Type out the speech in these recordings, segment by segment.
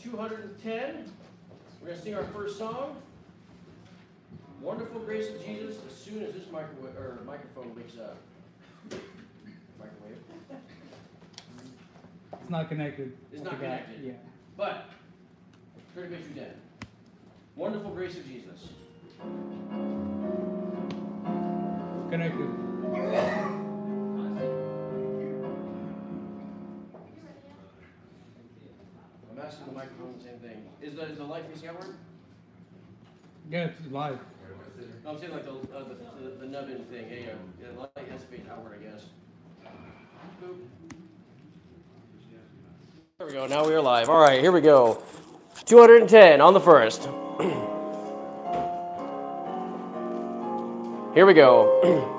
210. We're going to sing our first song, Wonderful Grace of Jesus, as soon as this microphone wakes up. Microwave. It's not connected. It's not connected. Yeah. But, try to make you dead. Wonderful Grace of Jesus. Connected. I'm asking the microphone the same thing. Is the light facing outward? Yeah, it's live. No, I'm saying like the nubbin thing. Yeah, the light has to face outward, I guess. Boop. There we go. Now we are live. All right, here we go. 210 on the first. Here we go.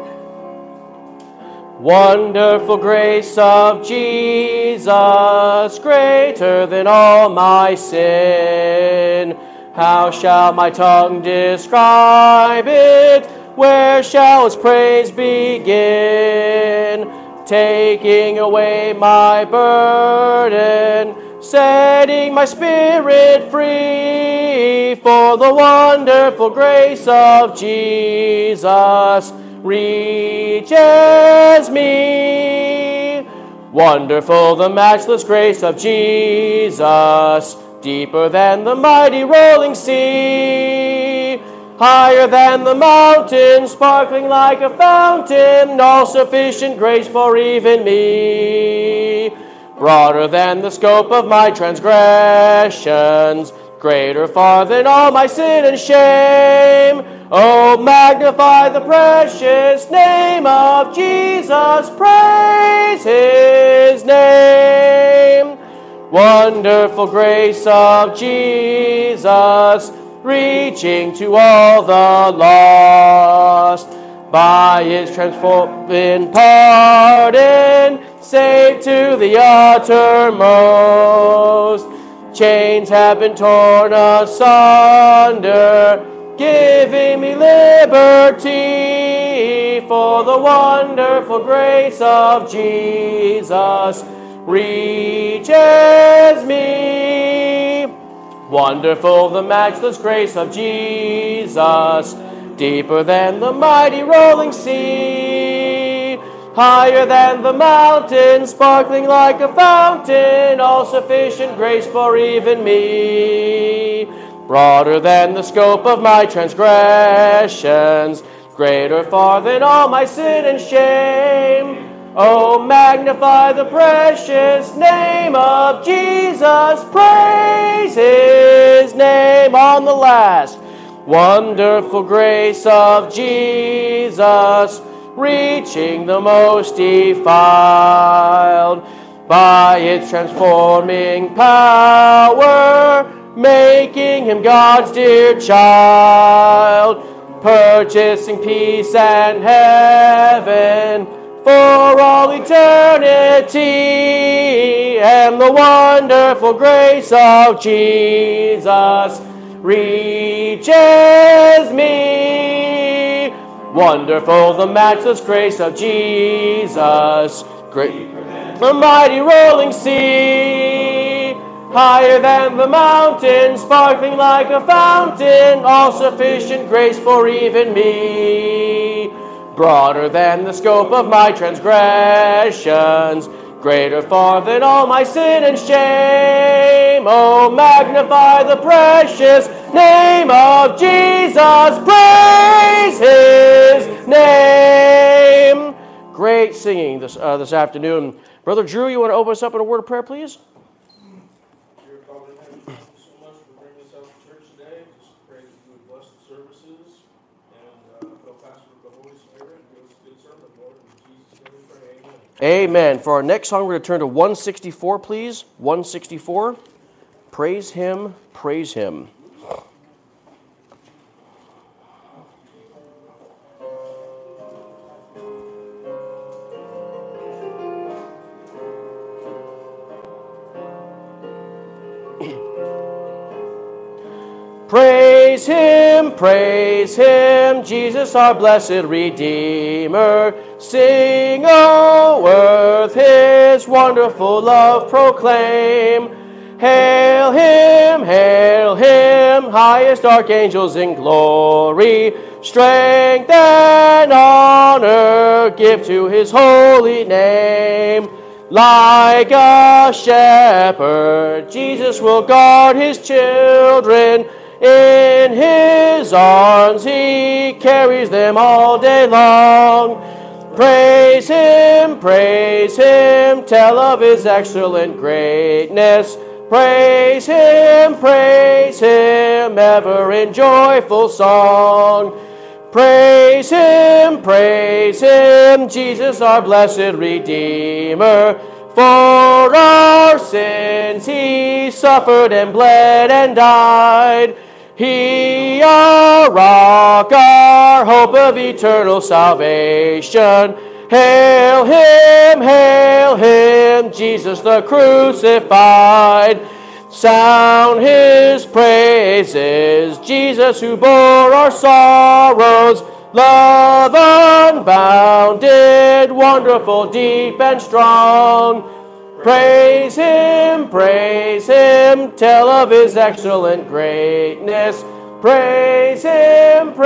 Wonderful grace of Jesus, greater than all my sin. How shall my tongue describe it? Where shall its praise begin? Taking away my burden, setting my spirit free, for the wonderful grace of Jesus reaches me. Wonderful the matchless grace of Jesus, deeper than the mighty rolling sea, higher than the mountain, sparkling like a fountain, all sufficient grace for even me. Broader than the scope of my transgressions, greater far than all my sin and shame. Oh, magnify the precious name of Jesus, praise his name. Wonderful grace of Jesus, reaching to all the lost. By his transforming pardon, saved to the uttermost. Chains have been torn asunder, giving me liberty, for the wonderful grace of Jesus reaches me. Wonderful the matchless grace of Jesus, deeper than the mighty rolling sea, higher than the mountain, sparkling like a fountain, all sufficient grace for even me. Broader than the scope of my transgressions, greater far than all my sin and shame. Oh, magnify the precious name of Jesus, praise his name. On the last. Wonderful grace of Jesus, reaching the most defiled. By its transforming power, making him God's dear child, purchasing peace and heaven for all eternity, and the wonderful grace of Jesus reaches me. Wonderful the matchless grace of Jesus, great the mighty rolling sea, higher than the mountain, sparkling like a fountain, all sufficient grace for even me. Broader than the scope of my transgressions, greater far than all my sin and shame. Oh, magnify the precious name of Jesus, praise his name. Great singing this afternoon. Brother Drew, you want to open us up in a word of prayer, please? Dear Father in heaven, thank you so much for bringing us out to church today. Just pray that you would bless the services and fill Pastor with the Holy Spirit and give us a good sermon, Lord. In Jesus' name we pray, amen. Amen. For our next song, we're going to turn to 164, please. 164. Praise him, praise him. Praise him, Jesus our blessed Redeemer. Sing, O earth, his wonderful love proclaim. Hail him, highest archangels in glory. Strength and honor give to his holy name. Like a shepherd, Jesus will guard his children. In his arms he carries them all day long. Praise him, tell of his excellent greatness. Praise him, ever in joyful song. Praise him, Jesus, our blessed Redeemer. For our sins he suffered and bled and died. He, our rock, our hope of eternal salvation. Hail him, Jesus the crucified. Sound his praises, Jesus who bore our sorrows. Love unbounded, wonderful, deep, and strong. Praise him, tell of his excellent greatness. Praise him,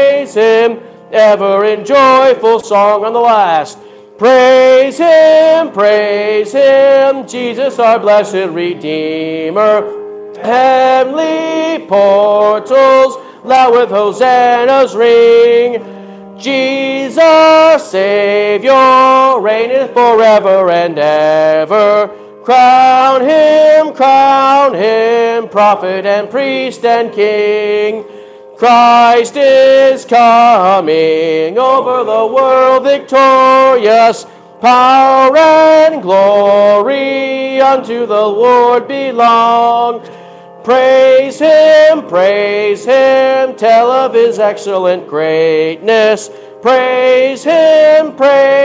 ever in joyful song. On the last. Praise him, Jesus, our blessed Redeemer. Heavenly portals loud with hosannas ring. Jesus, Savior, reigneth forever and ever. Crown him, prophet and priest and king. Christ is coming over the world victorious. Power and glory unto the Lord belong. Praise him, tell of his excellent greatness. Praise him,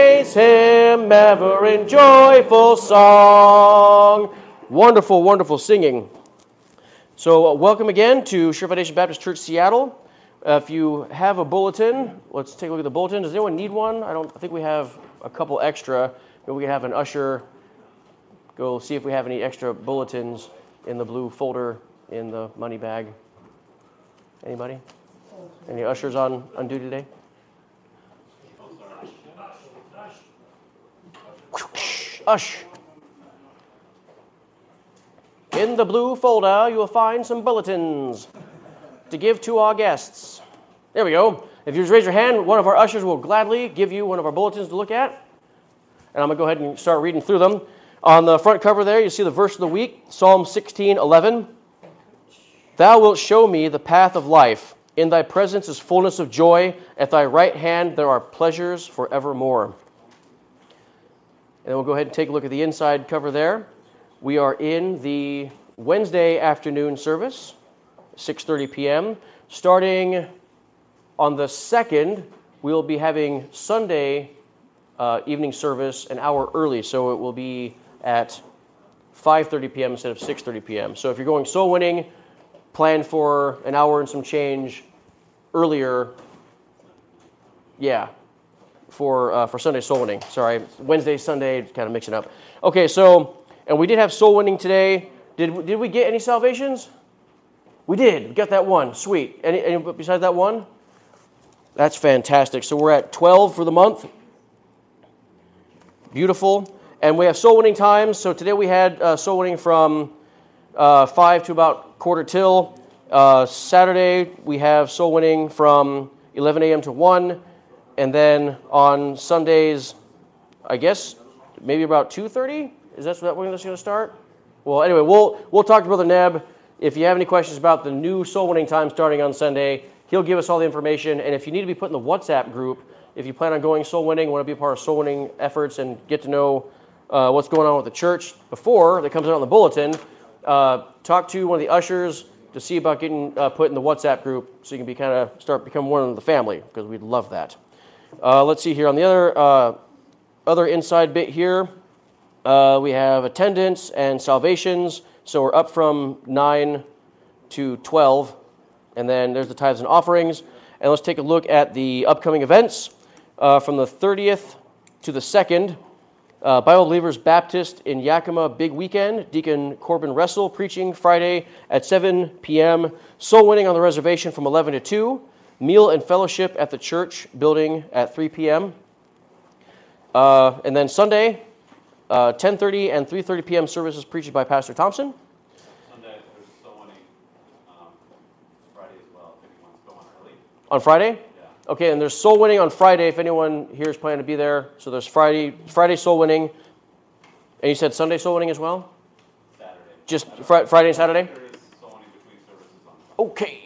ever in joyful song. Wonderful, wonderful singing. So welcome again to Sure Foundation Baptist Church, Seattle. If you have a bulletin, let's take a look at the bulletin. Does anyone need one? I think we have a couple extra. Maybe we can have an usher go see if we have any extra bulletins in the blue folder in the money bag. Anybody? Any ushers on duty today? Ush. In the blue folder, you will find some bulletins to give to our guests. There we go. If you just raise your hand, one of our ushers will gladly give you one of our bulletins to look at. And I'm going to go ahead and start reading through them. On the front cover there, you see the verse of the week, Psalm 16:11. Thou wilt show me the path of life. In thy presence is fullness of joy. At thy right hand there are pleasures forevermore. And then we'll go ahead and take a look at the inside cover there. We are in the Wednesday afternoon service, 6:30 p.m. Starting on the 2nd, we'll be having Sunday evening service an hour early, so it will be at 5:30 p.m. instead of 6:30 p.m. So if you're going soul winning, plan for an hour and some change earlier. Yeah, for Sunday soul winning. Sorry, Wednesday, Sunday, kind of mixing up. Okay, so. And we did have soul winning today. Did we get any salvations? We did. We got that one. Sweet. Any besides that one? That's fantastic. So we're at 12 for the month. Beautiful. And we have soul winning times. So today we had soul winning from 5 to about quarter till. Saturday we have soul winning from 11 a.m. to 1. And then on Sundays, I guess, maybe about 2:30? Is that when that's going to start? Well, anyway, we'll talk to Brother Neb. If you have any questions about the new soul winning time starting on Sunday, he'll give us all the information. And if you need to be put in the WhatsApp group, if you plan on going soul winning, want to be a part of soul winning efforts and get to know what's going on with the church before that comes out on the bulletin, talk to one of the ushers to see about getting put in the WhatsApp group so you can start becoming one of the family, because we'd love that. Let's see here on the other inside bit here. We have attendance and salvations, so we're up from 9 to 12, and then there's the tithes and offerings. And let's take a look at the upcoming events from the 30th to the 2nd. Bible Believers Baptist in Yakima, big weekend. Deacon Corbin Russell preaching Friday at 7 p.m. Soul winning on the reservation from 11 to 2. Meal and fellowship at the church building at 3 p.m. And then Sunday, 10:30 and 3:30 p.m. services preached by Pastor Thompson. Sunday, there's soul winning Friday as well, if anyone's going early. On Friday? Yeah. Okay, and there's soul winning on Friday if anyone here is planning to be there. So there's Friday soul winning. And you said Sunday soul winning as well? Saturday. Just Friday and Saturday? There is soul winning between services on Sunday. Okay.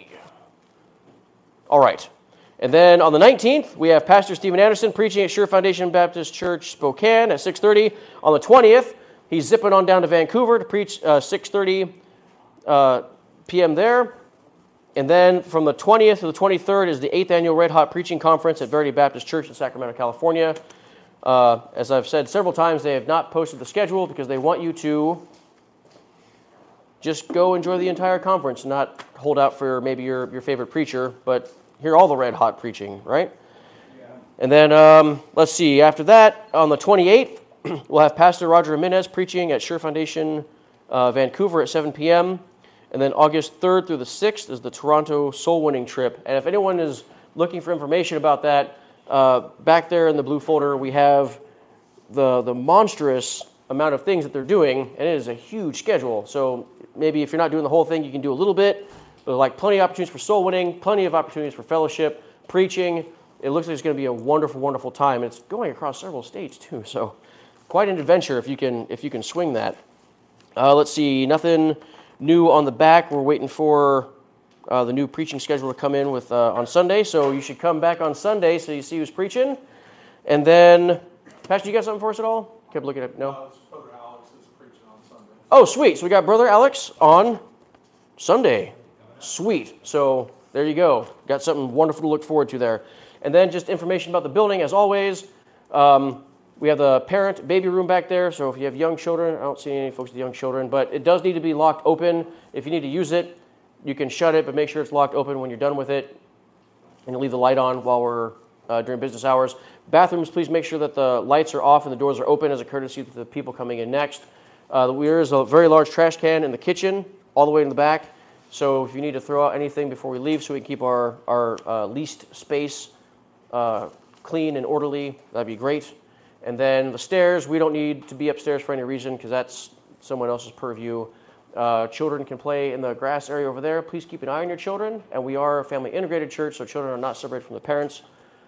All right. And then on the 19th, we have Pastor Stephen Anderson preaching at Sure Foundation Baptist Church, Spokane at 6:30. On the 20th, he's zipping on down to Vancouver to preach 6:30 p.m. there. And then from the 20th to the 23rd is the 8th Annual Red Hot Preaching Conference at Verity Baptist Church in Sacramento, California. As I've said several times, they have not posted the schedule because they want you to just go enjoy the entire conference, not hold out for maybe your favorite preacher, but hear all the red hot preaching, right? Yeah. And then, let's see, after that, on the 28th, we'll have Pastor Roger Jimenez preaching at Sure Foundation Vancouver at 7 p.m., and then August 3rd through the 6th is the Toronto Soul Winning Trip. And if anyone is looking for information about that, back there in the blue folder, we have the monstrous amount of things that they're doing, and it is a huge schedule. So maybe if you're not doing the whole thing, you can do a little bit. But like plenty of opportunities for soul winning, plenty of opportunities for fellowship, preaching. It looks like it's going to be a wonderful, wonderful time. And it's going across several states too, so quite an adventure if you can swing that. Let's see, nothing new on the back. We're waiting for the new preaching schedule to come in with on Sunday. So you should come back on Sunday so you see who's preaching. And then, Pastor, you got something for us at all? Kept looking at no. It's Brother Alex is preaching on Sunday. Oh, sweet. So we got Brother Alex on Sunday. Sweet. So there you go. Got something wonderful to look forward to there. And then just information about the building, as always. We have the parent baby room back there. So if you have young children, I don't see any folks with young children, but it does need to be locked open. If you need to use it, you can shut it, but make sure it's locked open when you're done with it. And leave the light on while we're during business hours. Bathrooms, please make sure that the lights are off and the doors are open as a courtesy to the people coming in next. There is a very large trash can in the kitchen, all the way in the back. So if you need to throw out anything before we leave so we can keep our leased space clean and orderly, that'd be great. And then the stairs, we don't need to be upstairs for any reason because that's someone else's purview. Children can play in the grass area over there. Please keep an eye on your children. And we are a family integrated church, so children are not separated from the parents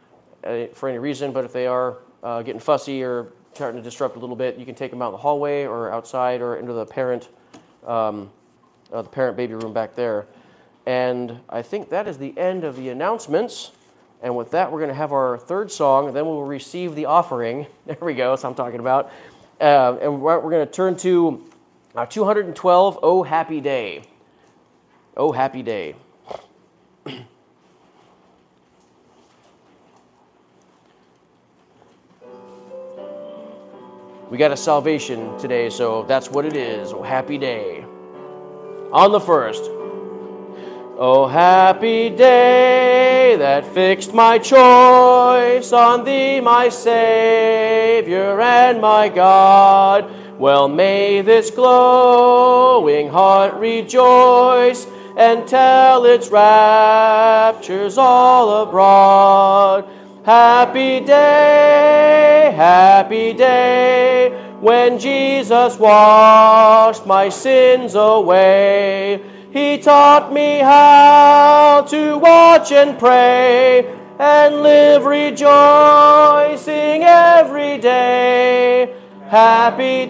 for any reason. But if they are getting fussy or starting to disrupt a little bit, you can take them out in the hallway or outside or into the parent baby room back there. And I think that is the end of the announcements. And with that, we're going to have our third song, and then we'll receive the offering. There we go, that's what I'm talking about. And we're going to turn to 212, Oh Happy Day. Oh Happy Day. We got a salvation today, so that's what it is. Oh Happy Day. On the first. Oh, happy day that fixed my choice on thee, my Savior and my God. Well, may this glowing heart rejoice and tell its raptures all abroad. Happy day, when Jesus washed my sins away. He taught me how to watch and pray and live rejoicing every day. Happy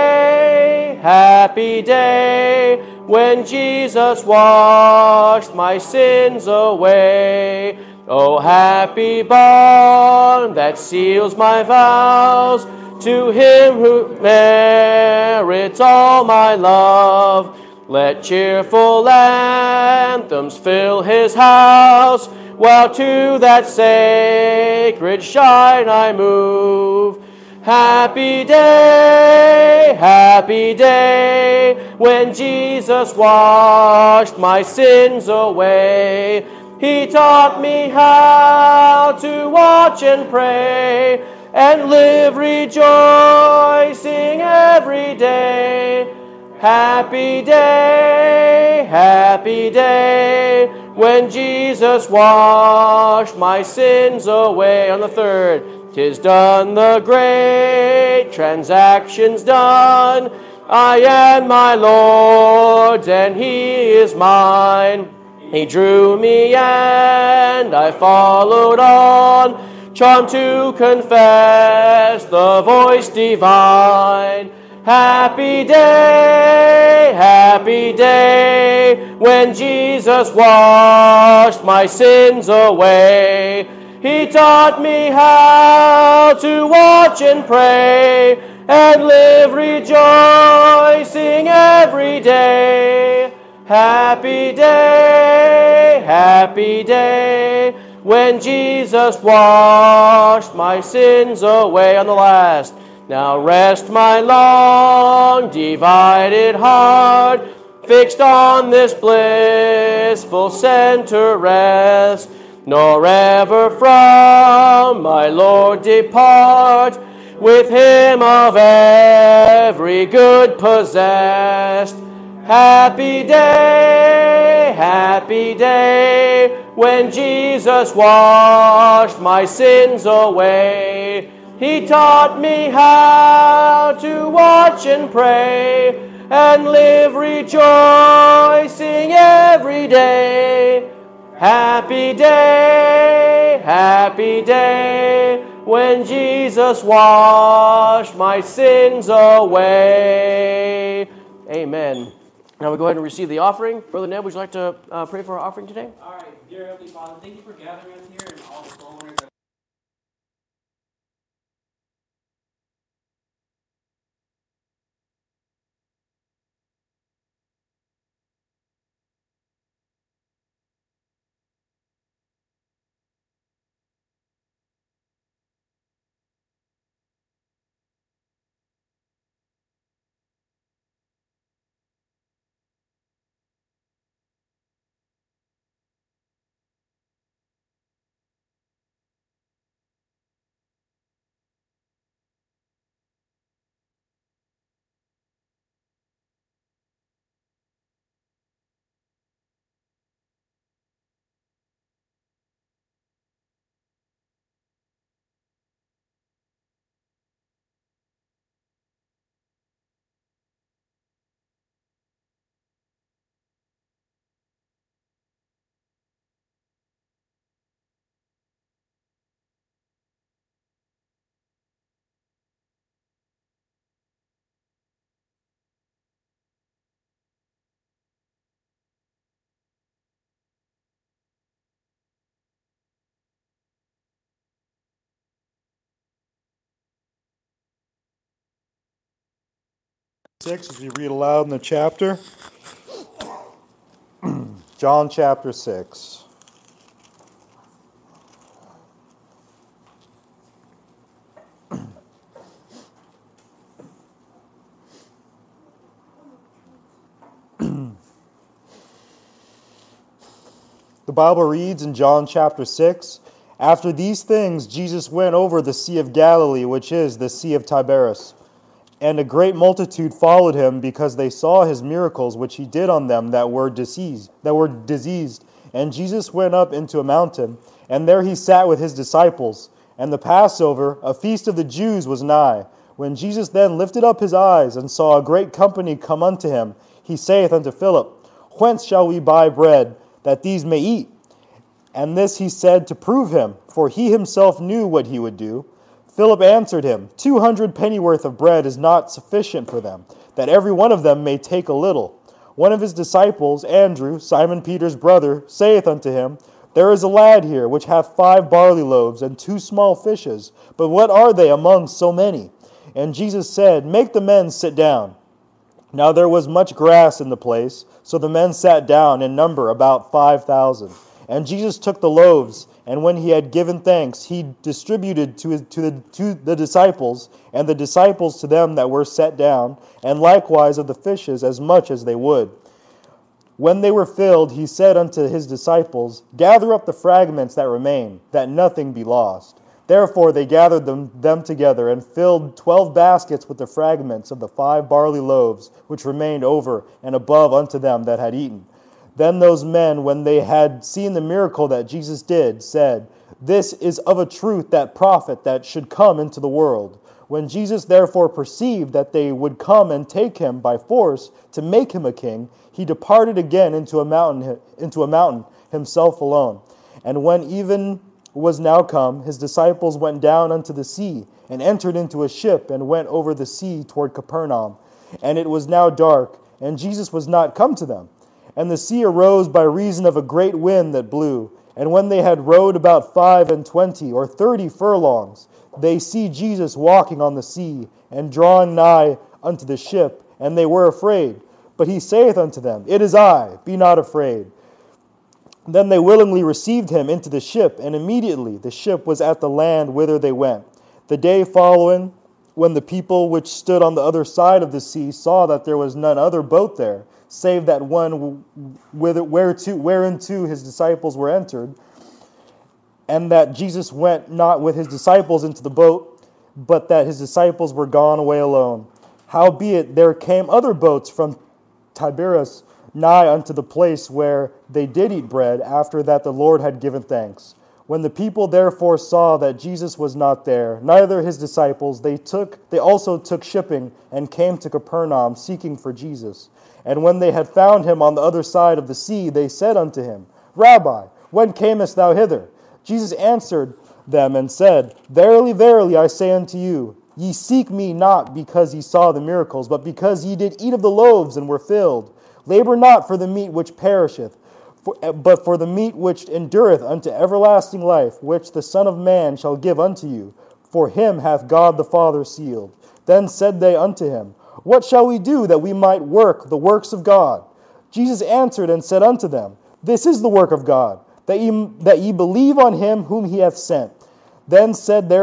day, when Jesus washed my sins away. Oh, happy bond that seals my vows to him who merits all my love. Let cheerful anthems fill his house, while to that sacred shrine I move. Happy day, when Jesus washed my sins away. He taught me how to watch and pray and live rejoicing every day. Happy day, when Jesus washed my sins away. On the third, 'tis done, the great transaction's done. I am my Lord's, and He is mine. He drew me, and I followed on, charmed to confess the voice divine. Happy day, when Jesus washed my sins away. He taught me how to watch and pray, and live rejoicing every day. Happy day, when Jesus washed my sins away. On the last, now rest my long divided heart, fixed on this blissful center rest, nor ever from my Lord depart, with Him of every good possessed. Happy day, when Jesus washed my sins away. He taught me how to watch and pray, and live rejoicing every day. Happy day, when Jesus washed my sins away. Amen. Now we'll go ahead and receive the offering. Brother Ned, would you like to pray for our offering today? All right, dear Heavenly Father, thank you for gathering us here and all the soul winners that As we read aloud in the chapter, John chapter 6. The Bible reads in John chapter 6, "After these things Jesus went over the Sea of Galilee, which is the Sea of Tiberias. And a great multitude followed him, because they saw his miracles which he did on them that were diseased. And Jesus went up into a mountain, and there he sat with his disciples. And the Passover, a feast of the Jews, was nigh. When Jesus then lifted up his eyes, and saw a great company come unto him, he saith unto Philip, Whence shall we buy bread, that these may eat? And this he said to prove him, for he himself knew what he would do. Philip answered him, 200 pennyworth of bread is not sufficient for them, that every one of them may take a little. One of his disciples, Andrew, Simon Peter's brother, saith unto him, There is a lad here, which hath 5 barley loaves and 2 small fishes, but what are they among so many? And Jesus said, Make the men sit down. Now there was much grass in the place, so the men sat down in number about 5,000. And Jesus took the loaves, and when he had given thanks, he distributed to the disciples, and the disciples to them that were set down, and likewise of the fishes as much as they would. When they were filled, he said unto his disciples, Gather up the fragments that remain, that nothing be lost. Therefore they gathered them together, and filled 12 baskets with the fragments of the 5 barley loaves, which remained over and above unto them that had eaten. Then those men, when they had seen the miracle that Jesus did, said, This is of a truth that prophet that should come into the world. When Jesus therefore perceived that they would come and take him by force to make him a king, he departed again into a mountain himself alone. And when even was now come, his disciples went down unto the sea, and entered into a ship, and went over the sea toward Capernaum. And it was now dark, and Jesus was not come to them. And the sea arose by reason of a great wind that blew. And when they had rowed about 25 or 30 furlongs, they see Jesus walking on the sea, and drawing nigh unto the ship, and they were afraid. But he saith unto them, It is I, be not afraid. Then they willingly received him into the ship, and immediately the ship was at the land whither they went. The day following, when the people which stood on the other side of the sea saw that there was none other boat there, save that one whereinto his disciples were entered, and that Jesus went not with his disciples into the boat, but that his disciples were gone away alone. Howbeit there came other boats from Tiberias nigh unto the place where they did eat bread, after that the Lord had given thanks. When the people therefore saw that Jesus was not there, neither his disciples, they also took shipping, and came to Capernaum, seeking for Jesus. And when they had found him on the other side of the sea, they said unto him, Rabbi, when camest thou hither? Jesus answered them and said, Verily, verily, I say unto you, ye seek me not because ye saw the miracles, but because ye did eat of the loaves and were filled. Labor not for the meat which perisheth, but for the meat which endureth unto everlasting life, which the Son of Man shall give unto you. For him hath God the Father sealed. Then said they unto him, What shall we do that we might work the works of God? Jesus answered and said unto them, This is the work of God, that ye believe on him whom he hath sent. Then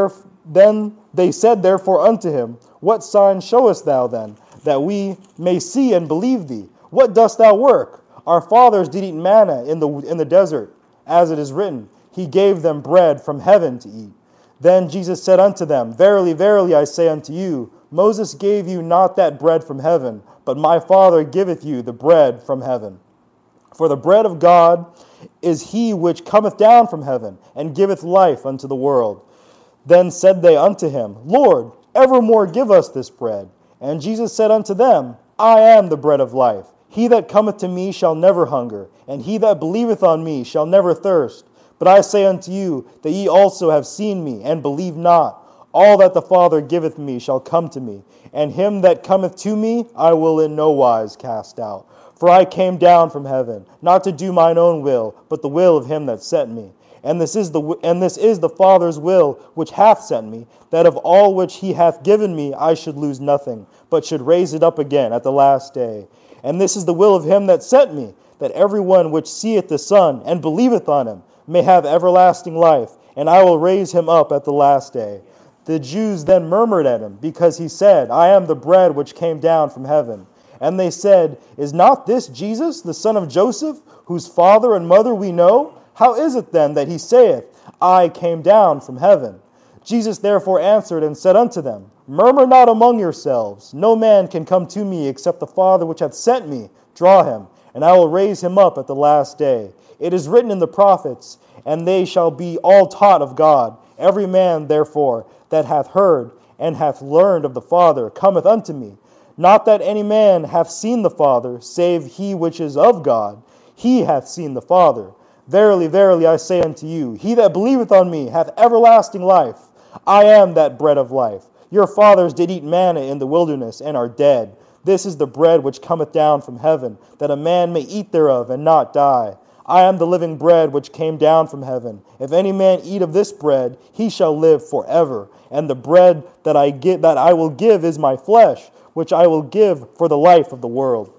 they said therefore unto him, What sign showest thou then, that we may see and believe thee? What dost thou work? Our fathers did eat manna in the desert, as it is written, He gave them bread from heaven to eat. Then Jesus said unto them, Verily, verily, I say unto you, Moses gave you not that bread from heaven, but my Father giveth you the bread from heaven. For the bread of God is he which cometh down from heaven, and giveth life unto the world. Then said they unto him, Lord, evermore give us this bread. And Jesus said unto them, I am the bread of life. He that cometh to me shall never hunger, and he that believeth on me shall never thirst. But I say unto you, that ye also have seen me, and believe not. All that the Father giveth me shall come to me, and him that cometh to me I will in no wise cast out. For I came down from heaven, not to do mine own will, but the will of him that sent me. And this is the Father's will which hath sent me, that of all which he hath given me I should lose nothing, but should raise it up again at the last day. And this is the will of him that sent me, that every one which seeth the Son, and believeth on him, may have everlasting life, and I will raise him up at the last day. The Jews then murmured at him, because he said, I am the bread which came down from heaven. And they said, Is not this Jesus, the son of Joseph, whose father and mother we know? How is it then that he saith, I came down from heaven? Jesus therefore answered and said unto them, Murmur not among yourselves. No man can come to me except the Father which hath sent me draw him, and I will raise him up at the last day. It is written in the prophets, and they shall be all taught of God. Every man, therefore, that hath heard and hath learned of the Father cometh unto me. Not that any man hath seen the Father, save he which is of God. He hath seen the Father. Verily, verily, I say unto you, he that believeth on me hath everlasting life. I am that bread of life. Your fathers did eat manna in the wilderness, and are dead. This is the bread which cometh down from heaven, that a man may eat thereof, and not die. I am the living bread which came down from heaven. If any man eat of this bread, he shall live forever. And the bread that I will give is my flesh, which I will give for the life of the world.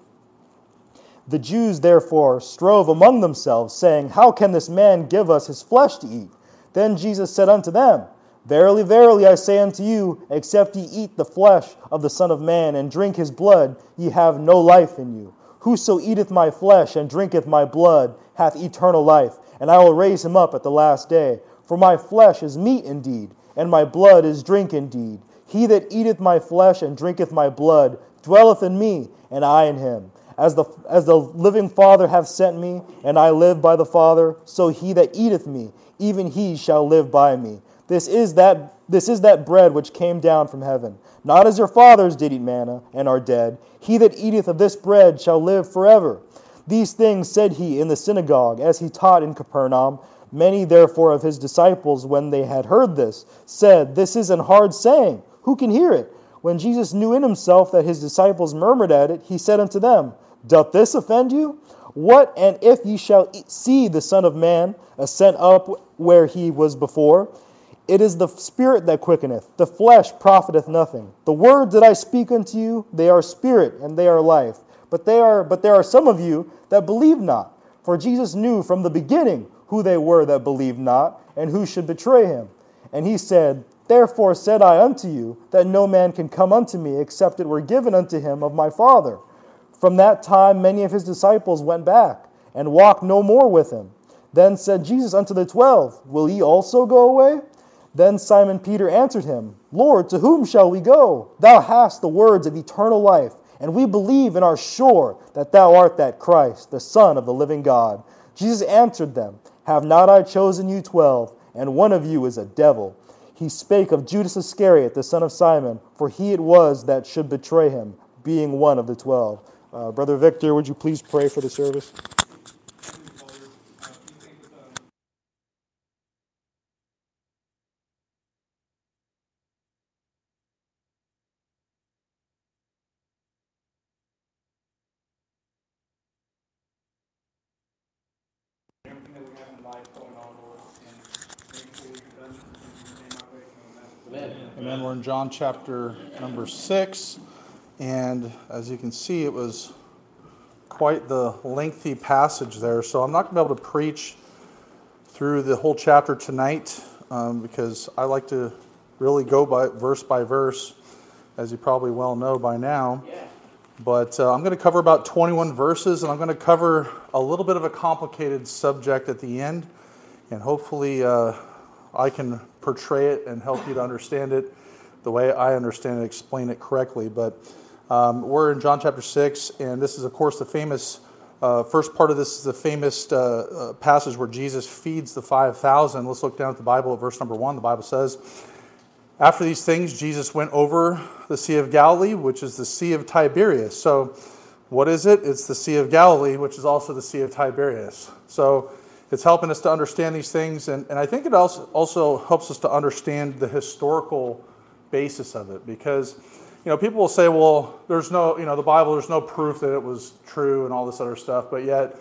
The Jews therefore strove among themselves, saying, How can this man give us his flesh to eat? Then Jesus said unto them, Verily, verily, I say unto you, except ye eat the flesh of the Son of Man, and drink his blood, ye have no life in you. Whoso eateth my flesh and drinketh my blood hath eternal life, and I will raise him up at the last day. For my flesh is meat indeed, and my blood is drink indeed. He that eateth my flesh and drinketh my blood dwelleth in me, and I in him. As the living Father hath sent me, and I live by the Father, so he that eateth me, even he shall live by me. This is that bread which came down from heaven. Not as your fathers did eat manna, and are dead. He that eateth of this bread shall live forever. These things said he in the synagogue, as he taught in Capernaum. Many therefore of his disciples, when they had heard this, said, This is an hard saying. Who can hear it? When Jesus knew in himself that his disciples murmured at it, he said unto them, Doth this offend you? What and if ye shall see the Son of Man ascend up where he was before? It is the Spirit that quickeneth, the flesh profiteth nothing. The words that I speak unto you, they are spirit and they are life. But there are some of you that believe not. For Jesus knew from the beginning who they were that believed not, and who should betray him. And he said, Therefore said I unto you, that no man can come unto me, except it were given unto him of my Father. From that time many of his disciples went back, and walked no more with him. Then said Jesus unto the 12, Will ye also go away? Then Simon Peter answered him, Lord, to whom shall we go? Thou hast the words of eternal life, and we believe and are sure that thou art that Christ, the Son of the living God. Jesus answered them, Have not I chosen you 12, and one of you is a devil? He spake of Judas Iscariot, the son of Simon, for he it was that should betray him, being one of the 12. Brother Victor, would you please pray for the service? Everything that we have in life going on, Lord, and everything we've done, in your name I pray. Amen. Amen. We're in John chapter number 6, and as you can see, it was quite the lengthy passage there. So I'm not going to be able to preach through the whole chapter tonight because I like to really go by verse, as you probably well know by now. Yeah. But I'm going to cover about 21 verses, and I'm going to cover a little bit of a complicated subject at the end, and hopefully I can portray it and help you to understand it the way I understand it, explain it correctly. But we're in John chapter 6, and this is, of course, the famous, first part of this is the famous passage where Jesus feeds the 5,000. Let's look down at the Bible at verse number 1. The Bible says, After these things, Jesus went over the Sea of Galilee, which is the Sea of Tiberias. So what is it? It's the Sea of Galilee, which is also the Sea of Tiberias. So it's helping us to understand these things, and I think it also helps us to understand the historical basis of it, because people will say, well, there's no, the Bible, there's no proof that it was true and all this other stuff, but yet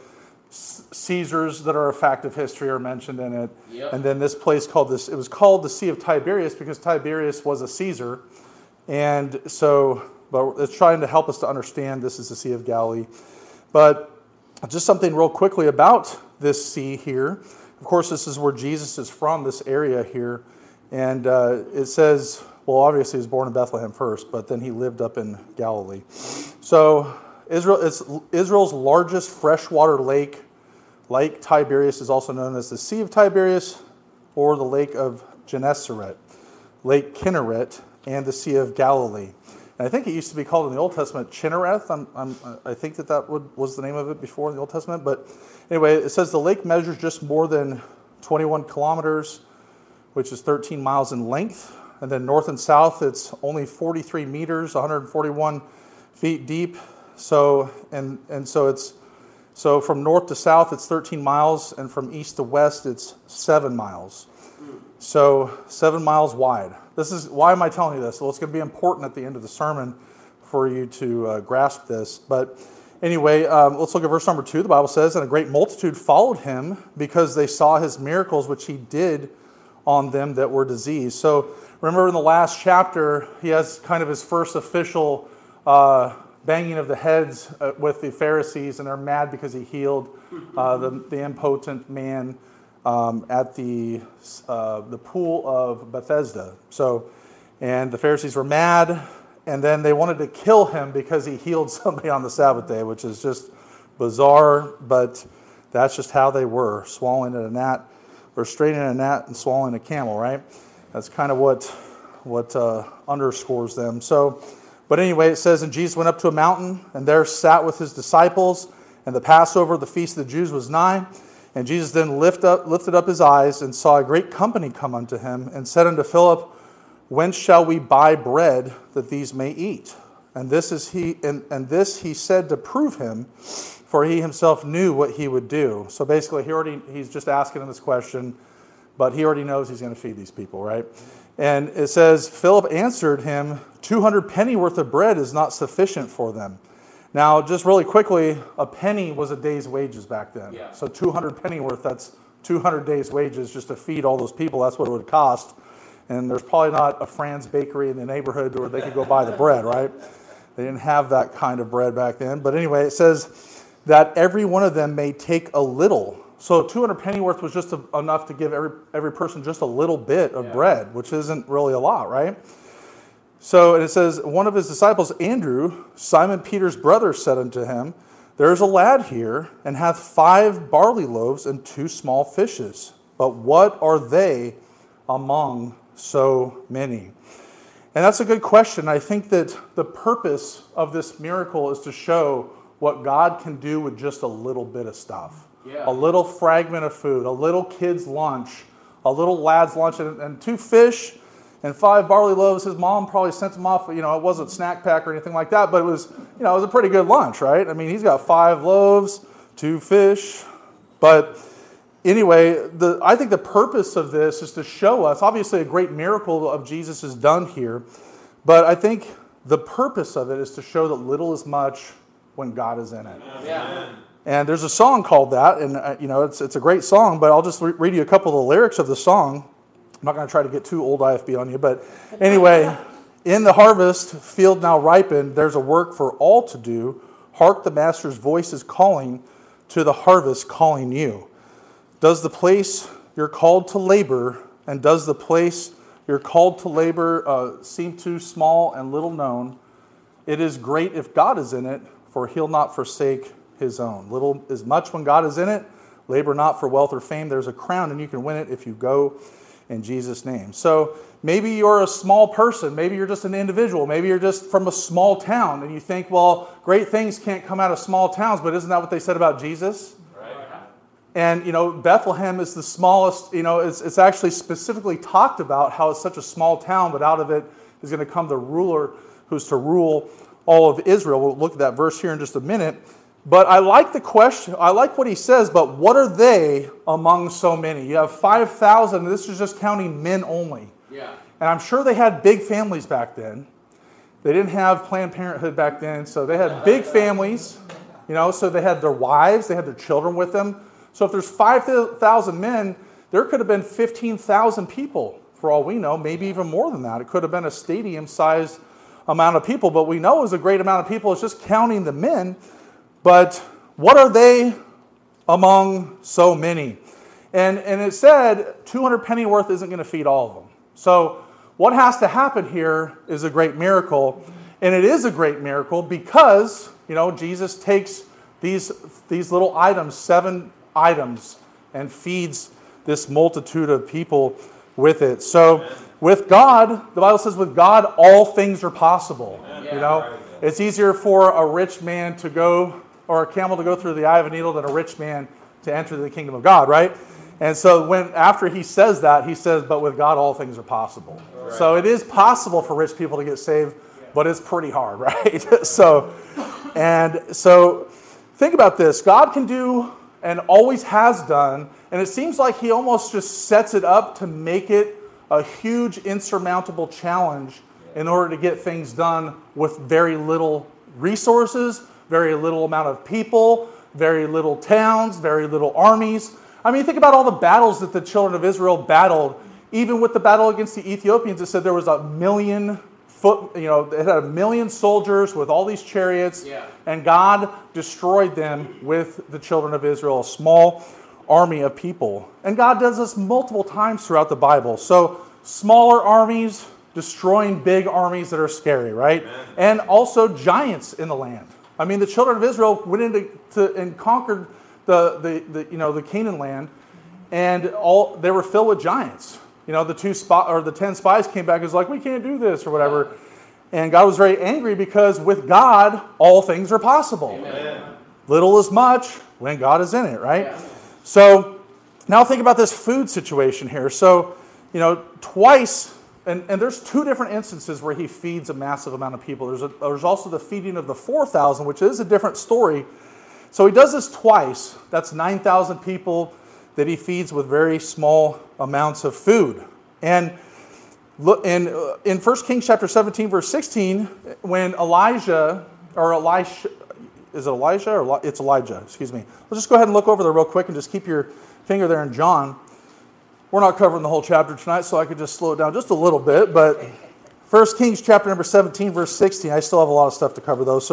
Caesars that are a fact of history are mentioned in it. Yep. And then this place it was called the Sea of Tiberias because Tiberius was a Caesar. And so, but it's trying to help us to understand this is the Sea of Galilee. But just something real quickly about this sea here. Of course, this is where Jesus is from, this area here. And it says, well, obviously he was born in Bethlehem first, but then he lived up in Galilee. So Israel's largest freshwater lake, Lake Tiberias, is also known as the Sea of Tiberias or the Lake of Gennesaret, Lake Kinneret, and the Sea of Galilee. And I think it used to be called in the Old Testament Chinnereth. I think that was the name of it before in the Old Testament. But anyway, it says the lake measures just more than 21 kilometers, which is 13 miles in length. And then north and south, it's only 43 meters, 141 feet deep. So so from north to south, it's 13 miles, and from east to west, it's 7 miles. So 7 miles wide. Why am I telling you this? Well, it's going to be important at the end of the sermon for you to grasp this. But anyway, let's look at verse number 2. The Bible says, And a great multitude followed him because they saw his miracles, which he did on them that were diseased. So remember in the last chapter, he has kind of his first official banging of the heads with the Pharisees, and they're mad because he healed the impotent man at the pool of Bethesda. So, and the Pharisees were mad, and then they wanted to kill him because he healed somebody on the Sabbath day, which is just bizarre, but that's just how they were, swallowing at a gnat, or straining a gnat and swallowing a camel, right? That's kind of what underscores them. So, but anyway, it says, and Jesus went up to a mountain, and there sat with his disciples, and the Passover, the feast of the Jews, was nigh. And Jesus then lifted up his eyes, and saw a great company come unto him, and said unto Philip, whence shall we buy bread that these may eat? And this he said to prove him, for he himself knew what he would do. So basically, he's just asking him this question, but he already knows he's going to feed these people, right? And it says, Philip answered him, 200 pennyworth of bread is not sufficient for them. Now, just really quickly, a penny was a day's wages back then. Yeah. So 200 pennyworth, that's 200 days' wages just to feed all those people. That's what it would cost. And there's probably not a Fran's bakery in the neighborhood where they could go buy the bread, right? They didn't have that kind of bread back then. But anyway, it says that every one of them may take a little. So 200 pennyworth was just enough to give every person just a little bit of bread, which isn't really a lot, right? So and it says, one of his disciples, Andrew, Simon Peter's brother, said unto him, there is a lad here, and hath 5 barley loaves and 2 small fishes. But what are they among so many? And that's a good question. I think that the purpose of this miracle is to show what God can do with just a little bit of stuff. Yeah. A little fragment of food, a little kid's lunch, a little lad's lunch, and 2 fish and 5 barley loaves. His mom probably sent him off, it wasn't snack pack or anything like that, but it was, it was a pretty good lunch, right? I mean, he's got 5 loaves, 2 fish. But anyway, I think the purpose of this is to show us, obviously a great miracle of Jesus is done here, but I think the purpose of it is to show that little is much when God is in it. Yeah. And there's a song called that, and it's a great song, but I'll just read you a couple of the lyrics of the song. I'm not going to try to get too old IFB on you, but anyway, in the harvest, field now ripened, there's a work for all to do. Hark, the master's voice is calling, to the harvest calling you. Does the place you're called to labor, and does the place you're called to labor seem too small and little known? It is great if God is in it, for he'll not forsake his own. Little is much when God is in it. Labor not for wealth or fame. There's a crown, and you can win it if you go in Jesus' name. So maybe you're a small person. Maybe you're just an individual. Maybe you're just from a small town, and you think, well, great things can't come out of small towns, but isn't that what they said about Jesus? Right. And, Bethlehem is the smallest, it's actually specifically talked about how it's such a small town, but out of it is going to come the ruler who's to rule all of Israel. We'll look at that verse here in just a minute. But I like the question. I like what he says, but what are they among so many? You have 5,000. This is just counting men only. Yeah. And I'm sure they had big families back then. They didn't have Planned Parenthood back then, so they had big families. So they had their wives, they had their children with them. So if there's 5,000 men, there could have been 15,000 people, for all we know, maybe even more than that. It could have been a stadium-sized amount of people, but we know it was a great amount of people. It's just counting the men. But what are they among so many? And it said 200 pennyworth isn't going to feed all of them. So what has to happen here is a great miracle. And it is a great miracle because, Jesus takes these little items, 7 items, and feeds this multitude of people with it. So with God, the Bible says with God, all things are possible. It's easier for a rich man to go, or a camel to go through the eye of a needle than a rich man to enter the kingdom of God, right? And so after he says that, he says, but with God all things are possible. Right. So it is possible for rich people to get saved, but it's pretty hard, right? So think about this. God can do and always has done, and it seems like he almost just sets it up to make it a huge insurmountable challenge in order to get things done with very little resources, very little amount of people, very little towns, very little armies. I mean, think about all the battles that the children of Israel battled. Even with the battle against the Ethiopians, it said there was 1,000,000 it had 1,000,000 soldiers with all these chariots, and God destroyed them with the children of Israel, a small army of people. And God does this multiple times throughout the Bible. So smaller armies destroying big armies that are scary, right? Amen. And also giants in the land. I mean, the children of Israel went into and conquered the Canaan land, and they were filled with giants. the 10 spies came back and was like, we can't do this or whatever. And God was very angry because with God, all things are possible. Amen. Little is much when God is in it, right? Yeah. So now think about this food situation here. So, twice, and there's two different instances where he feeds a massive amount of people. There's also the feeding of the 4,000, which is a different story. So he does this twice. That's 9,000 people that he feeds with very small amounts of food. And look, in 1 Kings chapter 17, verse 16, when Elijah, is it Elijah or it's Elijah, excuse me. Let's just go ahead and look over there real quick and just keep your finger there in John. We're not covering the whole chapter tonight, so I could just slow it down just a little bit. But 1 Kings chapter number 17, verse 16, I still have a lot of stuff to cover though.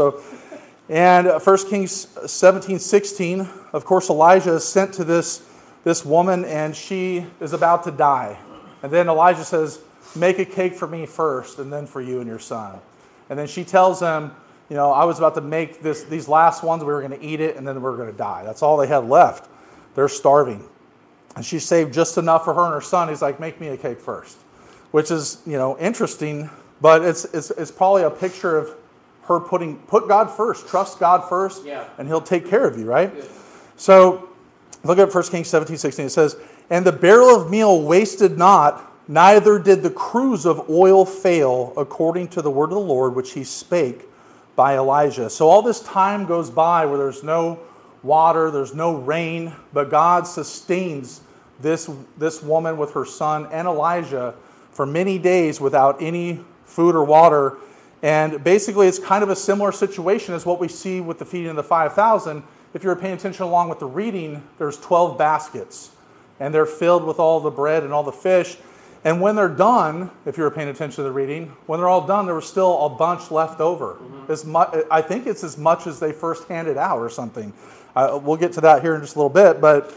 And 1 Kings 17, 16, of course, Elijah is sent to this woman, and she is about to die. And then Elijah says, make a cake for me first, and then for you and your son. And then she tells him, I was about to make these last ones, we were going to eat it, and then we were going to die. That's all they had left. They're starving. And she saved just enough for her and her son. He's like, make me a cake first. Which is, interesting, but it's probably a picture of her put God first, trust God first, and he'll take care of you, right? Good. So look at 1 Kings 17, 16. It says, and the barrel of meal wasted not, neither did the cruse of oil fail, according to the word of the Lord, which he spake by Elijah. So all this time goes by where there's no water, there's no rain, but God sustains this woman with her son and Elijah for many days without any food or water. And basically it's kind of a similar situation as what we see with the feeding of the 5,000. If you were paying attention along with the reading, there's 12 baskets, and they're filled with all the bread and all the fish. And when they're done, if you were paying attention to the reading, when they're all done, there was still a bunch left over. I think it's as much as they first handed out or something. We'll get to that here in just a little bit. But,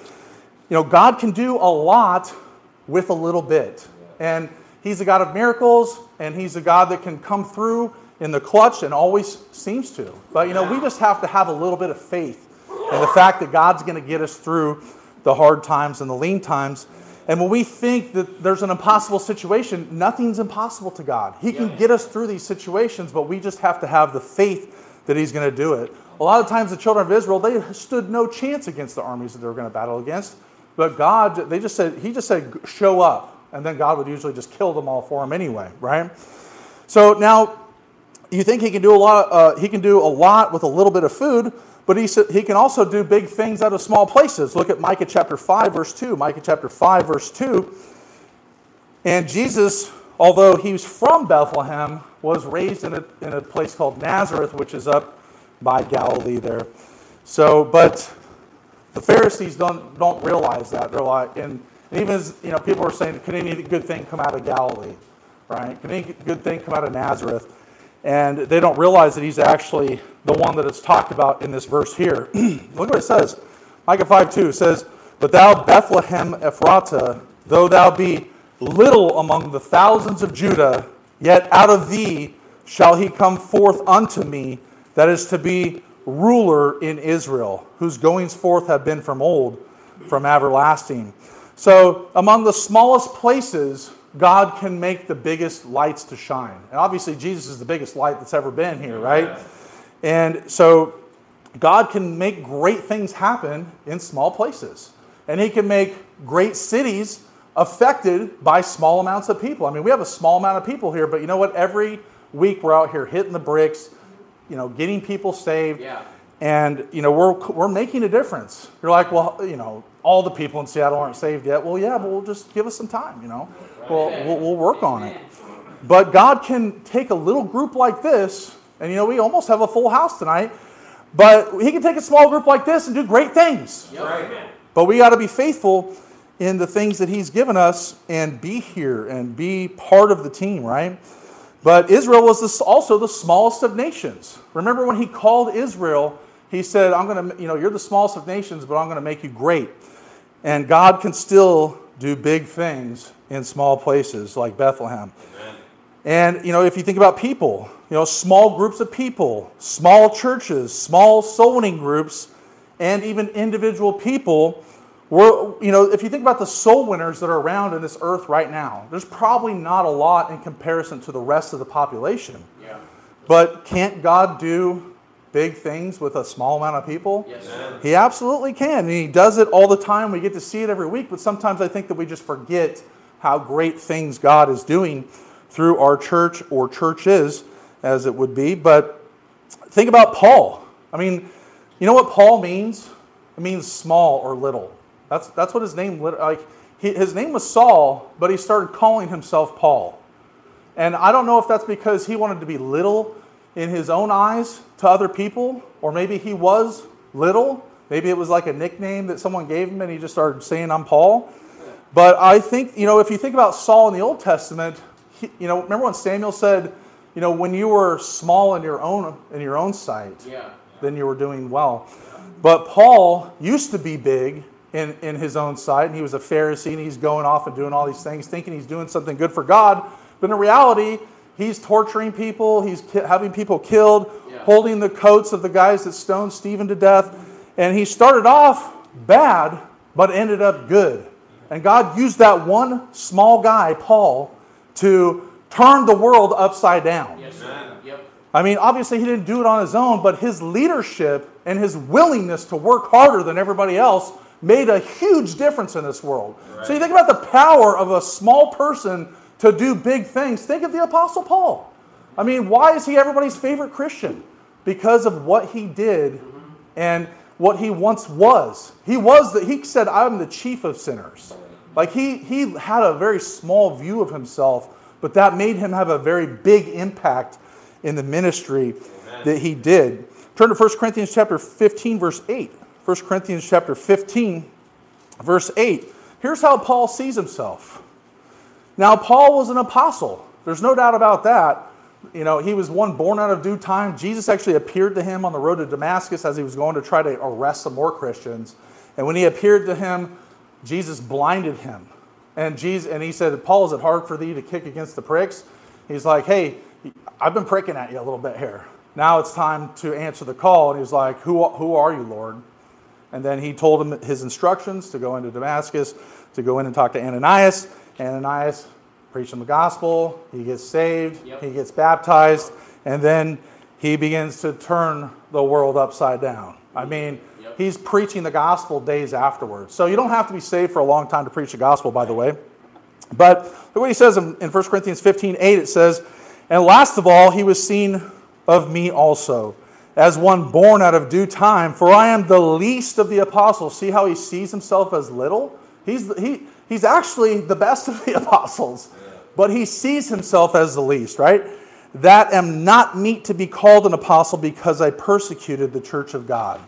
God can do a lot with a little bit. And he's a God of miracles, and he's a God that can come through in the clutch and always seems to. But, we just have to have a little bit of faith in the fact that God's going to get us through the hard times and the lean times. And when we think that there's an impossible situation, nothing's impossible to God. He can get us through these situations, but we just have to have the faith that he's going to do it. A lot of times the children of Israel, they stood no chance against the armies that they were going to battle against. But God, he just said, show up. And then God would usually just kill them all for them anyway, right? So now, you think he can do a lot? He can do a lot with a little bit of food, but he can also do big things out of small places. Look at Micah chapter 5, verse 2. Micah chapter 5, verse 2. And Jesus, although he was from Bethlehem, was raised in a place called Nazareth, which is up by Galilee there. So, but the Pharisees don't realize that. They're like, and even as people are saying, can any good thing come out of Galilee, right? Can any good thing come out of Nazareth? And they don't realize that he's actually the one that is talked about in this verse here. Look what it says. Micah 5:2 says, but thou Bethlehem Ephratah, though thou be little among the thousands of Judah, yet out of thee shall he come forth unto me, that is to be ruler in Israel, whose goings forth have been from old, from everlasting. So among the smallest places, God can make the biggest lights to shine. And obviously Jesus is the biggest light that's ever been here, right? And so God can make great things happen in small places. And he can make great cities affected by small amounts of people. I mean, we have a small amount of people here, but you know what? Every week we're out here hitting the bricks, getting people saved. Yeah. And, we're making a difference. You're like, well, all the people in Seattle aren't saved yet. Well, yeah, but we'll just give us some time, We'll work on it. But God can take a little group like this, and, we almost have a full house tonight, but he can take a small group like this and do great things. Yep. But we got to be faithful in the things that he's given us and be here and be part of the team, right? But Israel was also the smallest of nations. Remember when he called Israel, he said, I'm going to, you're the smallest of nations, but I'm going to make you great. And God can still do big things in small places like Bethlehem. Amen. And, if you think about people, small groups of people, small churches, small soul winning groups, and even individual people If you think about the soul winners that are around in this earth right now, there's probably not a lot in comparison to the rest of the population. Yeah. But can't God do big things with a small amount of people? Yes. He absolutely can. And He does it all the time. We get to see it every week. But sometimes I think that we just forget how great things God is doing through our church, or churches, as it would be. But think about Paul. I mean, you know what Paul means? It means small or little. That's what his name, his name was Saul, but he started calling himself Paul. And I don't know if that's because he wanted to be little in his own eyes to other people, or maybe he was little. Maybe it was like a nickname that someone gave him and he just started saying, I'm Paul. But I think, if you think about Saul in the Old Testament, remember when Samuel said, when you were small in your own sight, then you were doing well. But Paul used to be big in his own sight, and he was a Pharisee, and he's going off and doing all these things, thinking he's doing something good for God. But in reality, he's torturing people, he's having people killed, holding the coats of the guys that stoned Stephen to death. And he started off bad, but ended up good. And God used that one small guy, Paul, to turn the world upside down. Yes. Yep. I mean, obviously he didn't do it on his own, but his leadership and his willingness to work harder than everybody else made a huge difference in this world. Right. So you think about the power of a small person to do big things. Think of the Apostle Paul. I mean, why is he everybody's favorite Christian? Because of what he did and what he once was. He said, I'm the chief of sinners. Like he had a very small view of himself, but that made him have a very big impact in the ministry that he did. Turn to 1 Corinthians chapter 15, verse 8. 1 Corinthians chapter 15, verse 8. Here's how Paul sees himself. Now, Paul was an apostle. There's no doubt about that. He was one born out of due time. Jesus actually appeared to him on the road to Damascus as he was going to try to arrest some more Christians. And when he appeared to him, Jesus blinded him. And he said, Paul, is it hard for thee to kick against the pricks? He's like, hey, I've been pricking at you a little bit here. Now it's time to answer the call. And he's like, who are you, Lord? And then he told him his instructions to go into Damascus, to go in and talk to Ananias. Ananias preached him the gospel. He gets saved. Yep. He gets baptized. And then he begins to turn the world upside down. I mean, he's preaching the gospel days afterwards. So you don't have to be saved for a long time to preach the gospel, by the way. But look what he says in 1 Corinthians 15:8. It says, and last of all, he was seen of me also, as one born out of due time, for I am the least of the apostles. See how he sees himself as little? He's actually the best of the apostles, but he sees himself as the least, right? That am not meet to be called an apostle, because I persecuted the church of God.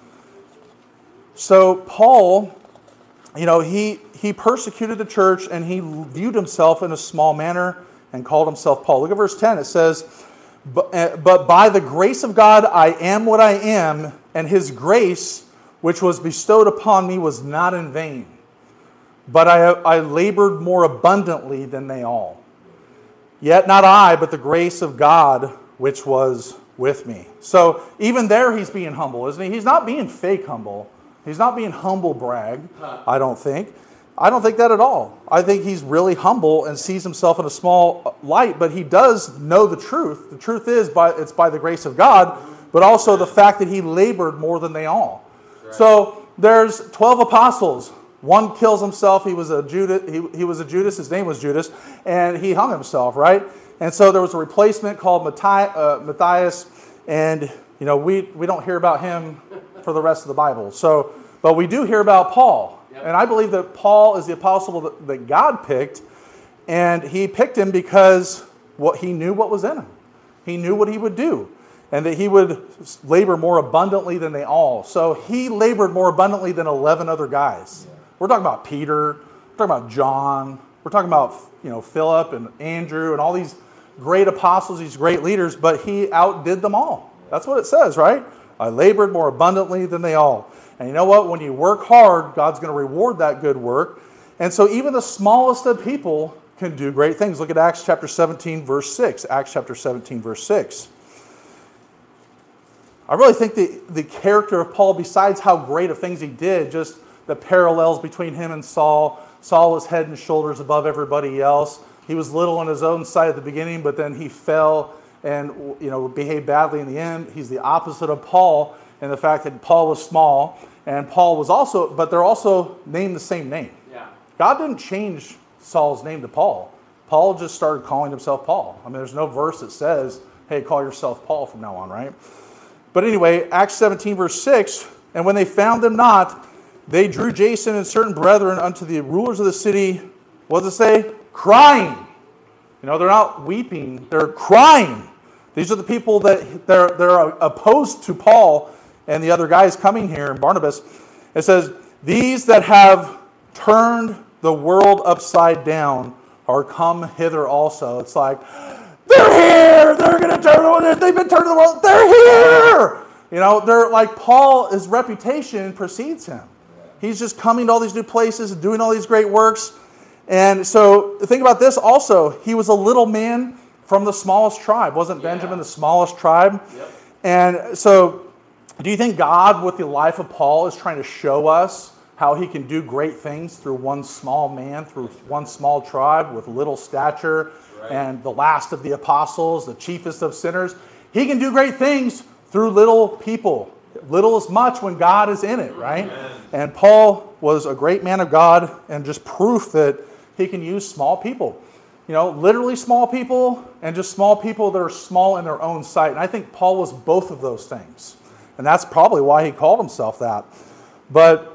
So Paul, he persecuted the church, and he viewed himself in a small manner and called himself Paul. Look at verse 10. It says, but by the grace of God I am what I am, and his grace which was bestowed upon me was not in vain. But I labored more abundantly than they all. Yet not I, but the grace of God which was with me. So even there he's being humble, isn't he? He's not being fake humble. He's not being humble brag, I don't think. I don't think that at all. I think he's really humble and sees himself in a small light, but he does know the truth. The truth is it's by the grace of God, but also the fact that he labored more than they all. Right. So there's 12 apostles. One kills himself. He was a Judas. His name was Judas, and he hung himself, right? And so there was a replacement called Matthias, and we don't hear about him for the rest of the Bible. So, but we do hear about Paul. Yep. And I believe that Paul is the apostle that God picked, and he picked him because he knew what was in him. He knew what he would do, and that he would labor more abundantly than they all. So he labored more abundantly than 11 other guys. Yeah. We're talking about Peter, we're talking about John, we're talking about Philip and Andrew and all these great apostles, these great leaders, but he outdid them all. That's what it says, right? I labored more abundantly than they all. And you know what? When you work hard, God's going to reward that good work. And so even the smallest of people can do great things. Look at Acts chapter 17, verse 6. Acts chapter 17, verse 6. I really think the character of Paul, besides how great of things he did, just the parallels between him and Saul. Saul was head and shoulders above everybody else. He was little in his own sight at the beginning, but then he fell and behaved badly in the end. He's the opposite of Paul in the fact that Paul was small, and Paul was also, but they're also named the same name. Yeah. God didn't change Saul's name to Paul. Paul just started calling himself Paul. I mean, there's no verse that says, hey, call yourself Paul from now on, right? But anyway, Acts 17, verse 6, and when they found them not, they drew Jason and certain brethren unto the rulers of the city. What does it say? Crying. They're not weeping, they're crying. These are the people that they're opposed to Paul and the other guys coming here, and Barnabas. It says, these that have turned the world upside down are come hither also. It's like, they're here! They're going to turn the world. They've been turning the world. They're here! They're like Paul, his reputation precedes him. He's just coming to all these new places and doing all these great works. And so think about this also. He was a little man from the smallest tribe. Wasn't Benjamin the smallest tribe? Yep. And so do you think God, with the life of Paul, is trying to show us how he can do great things through one small man, through one small tribe with little stature, and the last of the apostles, the chiefest of sinners? He can do great things through little people. Little is much when God is in it, right? Amen. And Paul was a great man of God, and just proof that he can use small people. Literally small people, and just small people that are small in their own sight. And I think Paul was both of those things. And that's probably why he called himself that. But,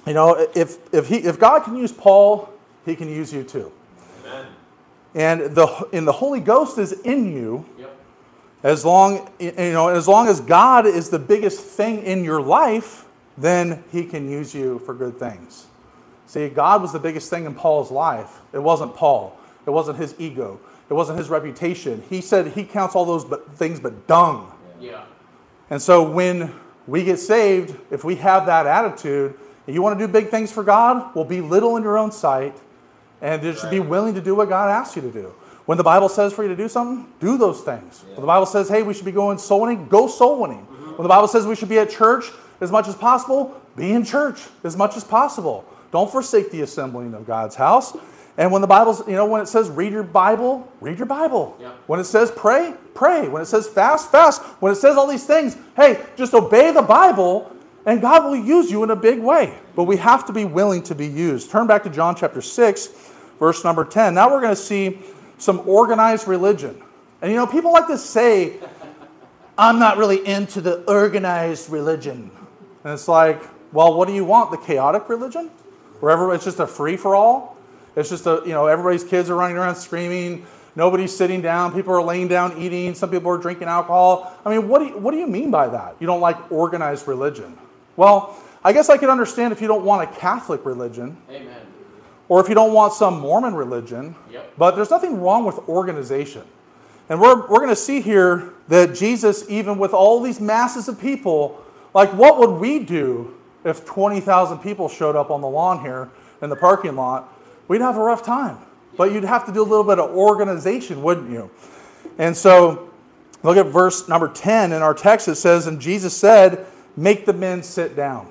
if God can use Paul, he can use you too. Amen. And the Holy Ghost is in you. Yep. As long as God is the biggest thing in your life, then he can use you for good things. See, God was the biggest thing in Paul's life. It wasn't Paul. It wasn't his ego. It wasn't his reputation. He said he counts all those things but dung. Yeah. And so when we get saved, if we have that attitude, and you want to do big things for God, well, be little in your own sight, and just be willing to do what God asks you to do. When the Bible says for you to do something, do those things. When the Bible says, hey, we should be going soul winning, go soul winning. When the Bible says we should be at church as much as possible, be in church as much as possible. Don't forsake the assembling of God's house. And when the Bible's, when it says read your Bible, read your Bible. Yeah. When it says pray, pray. When it says fast, fast. When it says all these things, hey, just obey the Bible and God will use you in a big way. But we have to be willing to be used. Turn back to John chapter 6, verse number 10. Now we're going to see some organized religion. And people like to say, I'm not really into the organized religion. And it's like, well, what do you want? The chaotic religion? Where it's just a free-for-all? It's just everybody's kids are running around screaming. Nobody's sitting down. People are laying down eating. Some people are drinking alcohol. I mean, what do you mean by that? You don't like organized religion? Well, I guess I could understand if you don't want a Catholic religion. Amen. Or if you don't want some Mormon religion. Yep. But there's nothing wrong with organization. And we're going to see here that Jesus, even with all these masses of people, like what would we do if 20,000 people showed up on the lawn here in the parking lot? We'd have a rough time. But you'd have to do a little bit of organization, wouldn't you? And so, look at verse number 10 in our text. It says, and Jesus said, make the men sit down.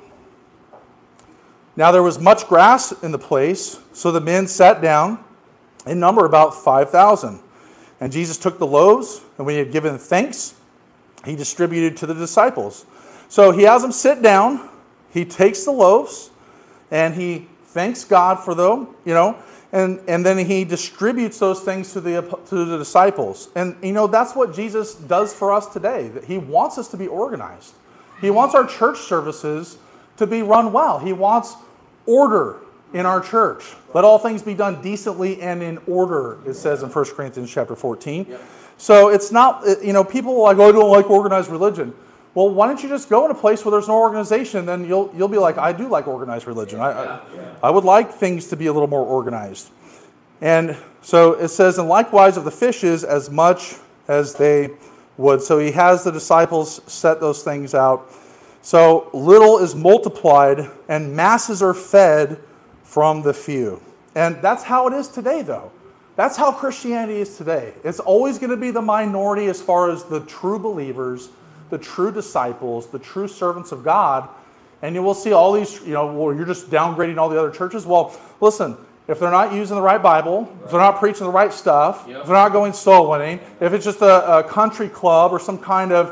Now there was much grass in the place, so the men sat down, in number about 5,000. And Jesus took the loaves, and when he had given thanks, he distributed to the disciples. So he has them sit down, he takes the loaves, and he thanks God for them, and then he distributes those things to the disciples. And, that's what Jesus does for us today. That he wants us to be organized. He wants our church services to be run well. He wants order in our church. Let all things be done decently and in order, it says in 1 Corinthians chapter 14. Yep. So it's not, people are like, oh, I don't like organized religion. Well, why don't you just go in a place where there's no organization, then you'll be like, I do like organized religion. I would like things to be a little more organized. And so it says, and likewise of the fishes as much as they would. So he has the disciples set those things out. So little is multiplied and masses are fed from the few. And that's how it is today, though. That's how Christianity is today. It's always going to be the minority as far as the true believers, the true disciples, the true servants of God. And you will see all these, well, you're just downgrading all the other churches. Well, listen, if they're not using the right Bible, if they're not preaching the right stuff, if they're not going soul winning, if it's just a country club or some kind of,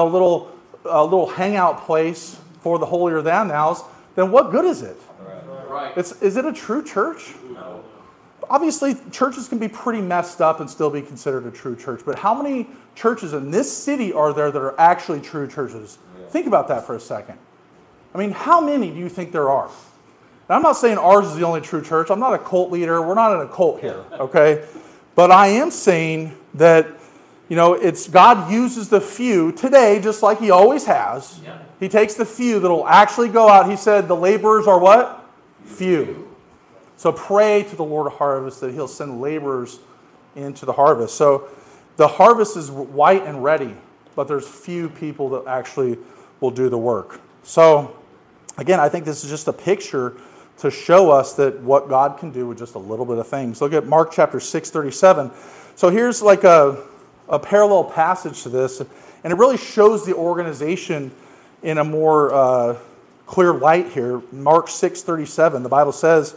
little hangout place for the holier than thous, then what good is it? Right. Is it a true church? No. Obviously, churches can be pretty messed up and still be considered a true church. But how many churches in this city are there that are actually true churches? Yeah. Think about that for a second. I mean, how many do you think there are? And I'm not saying ours is the only true church. I'm not a cult leader. We're not in a cult here, okay? But I am saying that, it's God uses the few today, just like He always has. Yeah. He takes the few that will actually go out. He said the laborers are what? Few. So pray to the Lord of harvest that He'll send laborers into the harvest. So the harvest is white and ready, but there's few people that actually will do the work. So again, I think this is just a picture to show us that what God can do with just a little bit of things. Look at Mark chapter 6:37. So here's like a parallel passage to this, and it really shows the organization in a more clear light here. Mark 6:37, the Bible says,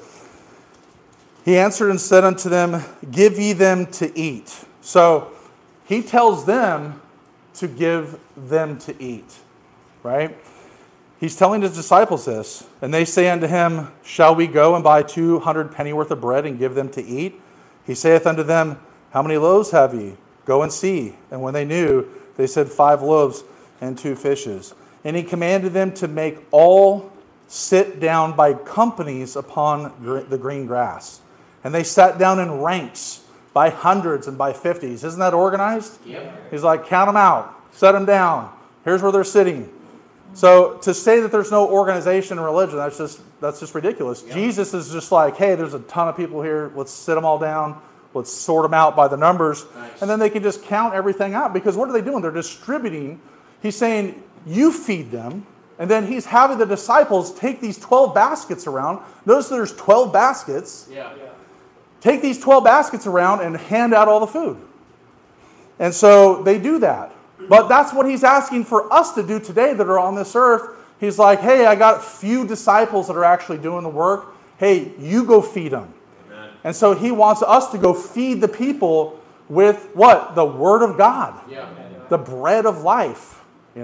He answered and said unto them, Give ye them to eat. So He tells them to give them to eat, right? He's telling His disciples this. And they say unto Him, Shall we go and buy 200 pennyworth of bread and give them to eat? He saith unto them, How many loaves have ye? Go and see. And when they knew, they said, 5 loaves and 2 fishes. And He commanded them to make all sit down by companies upon the green grass. And they sat down in ranks by hundreds and by 50s. Isn't that organized? Yep. He's like, count them out. Set them down. Here's where they're sitting. So to say that there's no organization in religion, that's just ridiculous. Yep. Jesus is just like, hey, there's a ton of people here. Let's sit them all down. Let's sort them out by the numbers. Nice. And then they can just count everything out. Because what are they doing? They're distributing. He's saying, you feed them. And then He's having the disciples take these 12 baskets around. Notice there's 12 baskets. Yeah. Take these 12 baskets around and hand out all the food. And so they do that. But that's what He's asking for us to do today that are on this earth. He's like, hey, I got few disciples that are actually doing the work. Hey, you go feed them. Amen. And so He wants us to go feed the people with what? The Word of God. Yeah. The bread of life,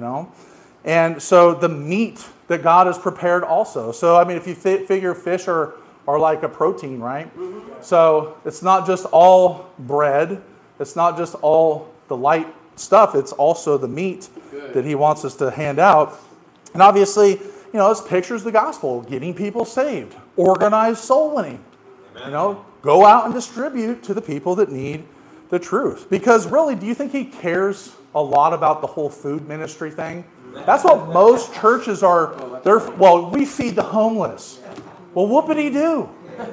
And so the meat that God has prepared also. So, I mean, if you figure fish are like a protein, right? Mm-hmm. So it's not just all bread. It's not just all the light stuff. It's also the meat that He wants us to hand out. And obviously, it's pictures of the gospel, getting people saved, organized soul winning. Amen. Go out and distribute to the people that need the truth. Because really, do you think He cares a lot about the whole food ministry thing? That's what most churches are. We feed the homeless. Well, whoopity-doo.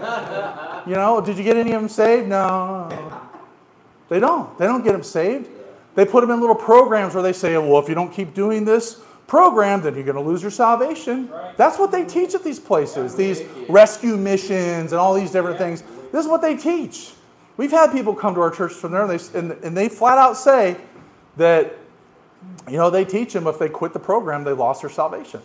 Did you get any of them saved? No. They don't. They don't get them saved. They put them in little programs where they say, well, if you don't keep doing this program, then you're going to lose your salvation. Right. That's what they teach at these places. These rescue missions and all these different things. This is what they teach. We've had people come to our church from there, and they flat out say that, they teach them if they quit the program, they lost their salvation.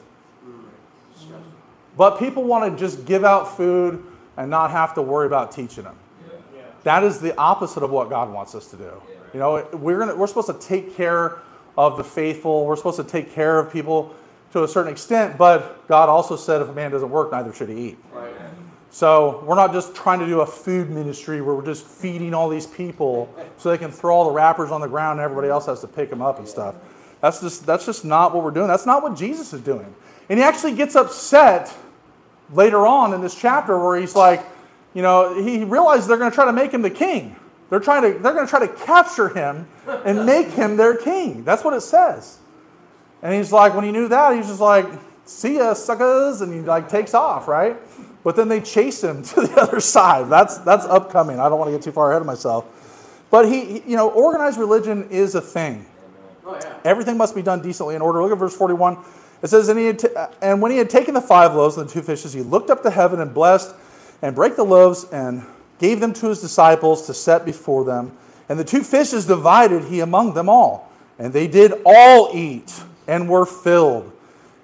But people want to just give out food and not have to worry about teaching them. Yeah. That is the opposite of what God wants us to do. Yeah. We're supposed to take care of the faithful. We're supposed to take care of people to a certain extent. But God also said if a man doesn't work, neither should he eat. Right. So we're not just trying to do a food ministry where we're just feeding all these people so they can throw all the wrappers on the ground and everybody else has to pick them up and stuff. That's just not what we're doing. That's not what Jesus is doing. And He actually gets upset later on in this chapter where He's like, He realizes they're going to try to make Him the king. They're going to try to capture Him and make Him their king. That's what it says. And He's like, when He knew that, He's just like, see ya, suckers, and He takes off, right? But then they chase Him to the other side. That's upcoming. I don't want to get too far ahead of myself. But organized religion is a thing. Oh, yeah. Everything must be done decently in order. Look at verse 41. It says, and when He had taken the 5 loaves and the 2 fishes, He looked up to heaven and blessed and brake the loaves and gave them to His disciples to set before them. And the 2 fishes divided He among them all. And they did all eat and were filled.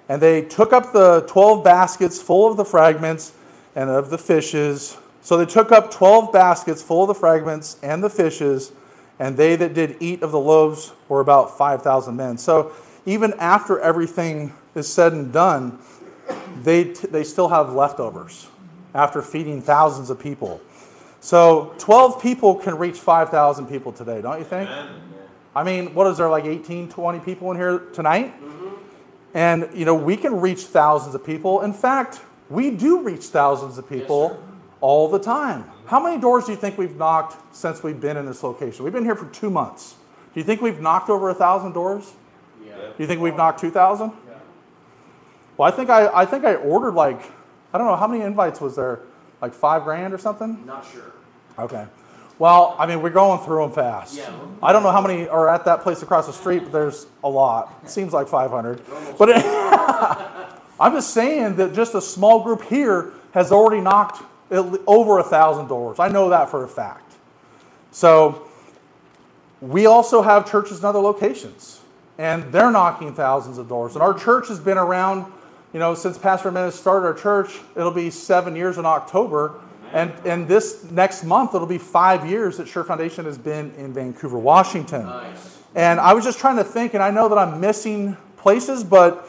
And they took up the 12 baskets full of the fragments and of the fishes. So they took up 12 baskets full of the fragments and the fishes, and they that did eat of the loaves were about 5,000 men. So even after everything is said and done, they still have leftovers after feeding thousands of people. So 12 people can reach 5,000 people today, don't you think? I mean, what is there, like 18, 20 people in here tonight? And, we can reach thousands of people. In fact, we do reach thousands of people all the time. How many doors do you think we've knocked since we've been in this location? We've been here for 2 months. Do you think we've knocked over 1,000 doors? Yeah. Do you think we've knocked 2,000? Yeah. Well, I think I ordered I don't know, how many invites was there? Like $5,000 or something? Not sure. Okay. Well, I mean, we're going through them fast. Yeah. I don't know how many are at that place across the street, but there's a lot. It seems like 500. But I'm just saying that just a small group here has already knocked over 1,000 doors. I know that for a fact. So we also have churches in other locations, and they're knocking thousands of doors. And our church has been around, since Pastor Menace started our church. It'll be 7 years in October. And this next month, it'll be 5 years that Sure Foundation has been in Vancouver, Washington. Nice. And I was just trying to think, and I know that I'm missing places, but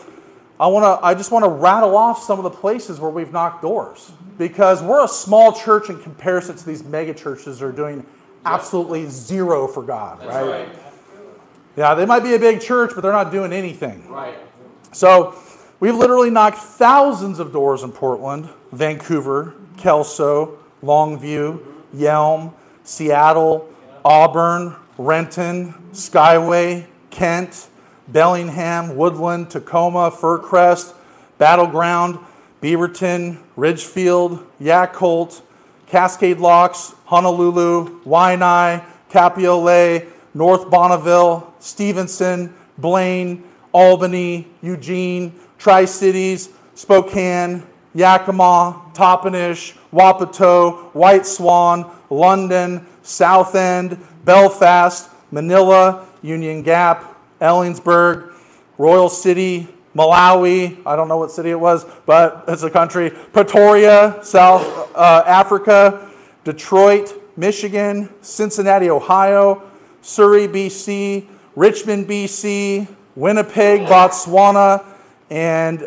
I just want to rattle off some of the places where we've knocked doors. Because we're a small church in comparison to these mega churches that are doing absolutely zero for God. That's right? Yeah, they might be a big church, but they're not doing anything. Right. So we've literally knocked thousands of doors in Portland, Vancouver, Kelso, Longview, Yelm, Seattle, Auburn, Renton, Skyway, Kent, Bellingham, Woodland, Tacoma, Fircrest, Battleground, Beaverton, Ridgefield, Yakult, Cascade Locks, Honolulu, Waianae, Capiole, North Bonneville, Stevenson, Blaine, Albany, Eugene, Tri-Cities, Spokane, Yakima, Toppenish, Wapato, White Swan, London, South End, Belfast, Manila, Union Gap, Ellingsburg, Royal City, Malawi, I don't know what city it was, but it's a country, Pretoria, South Africa, Detroit, Michigan, Cincinnati, Ohio, Surrey, BC, Richmond, BC, Winnipeg, Botswana, and